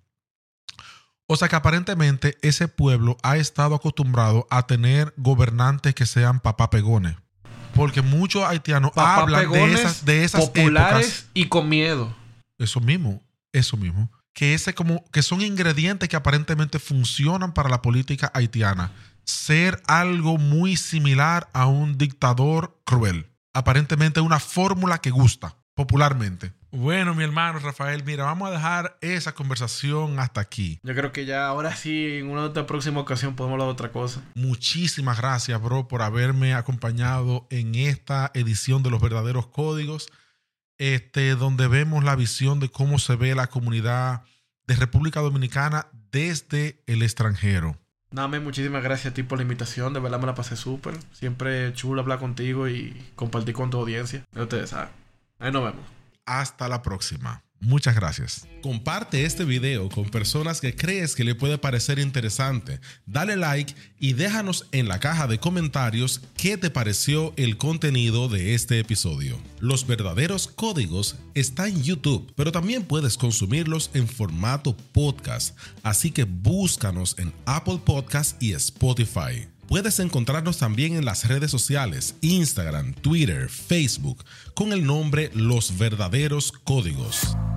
O sea que aparentemente ese pueblo ha estado acostumbrado a tener gobernantes que sean papá pegones. Porque muchos haitianos papá hablan de esas, de esas populares épocas. Y con miedo. Eso mismo, eso mismo. Que, ese como, que son ingredientes que aparentemente funcionan para la política haitiana. Ser algo muy similar a un dictador cruel. Aparentemente una fórmula que gusta popularmente. Bueno, mi hermano Rafael, mira, vamos a dejar esa conversación hasta aquí. Yo creo que ya ahora sí, en una otra próxima ocasión podemos hablar de otra cosa. Muchísimas gracias, bro, por haberme acompañado en esta edición de Los Verdaderos Códigos, este, donde vemos la visión de cómo se ve la comunidad de República Dominicana desde el extranjero. Nada, man, muchísimas gracias a ti por la invitación. De verdad me la pasé súper. Siempre chulo hablar contigo y compartir con tu audiencia. Ya ustedes saben. Ahí nos vemos. Hasta la próxima. Muchas gracias. Comparte este video con personas que crees que le puede parecer interesante. Dale like y déjanos en la caja de comentarios qué te pareció el contenido de este episodio. Los Verdaderos Códigos está en YouTube, pero también puedes consumirlos en formato podcast. Así que búscanos en Apple Podcasts y Spotify. Puedes encontrarnos también en las redes sociales, Instagram, Twitter, Facebook, con el nombre Los Verdaderos Códigos.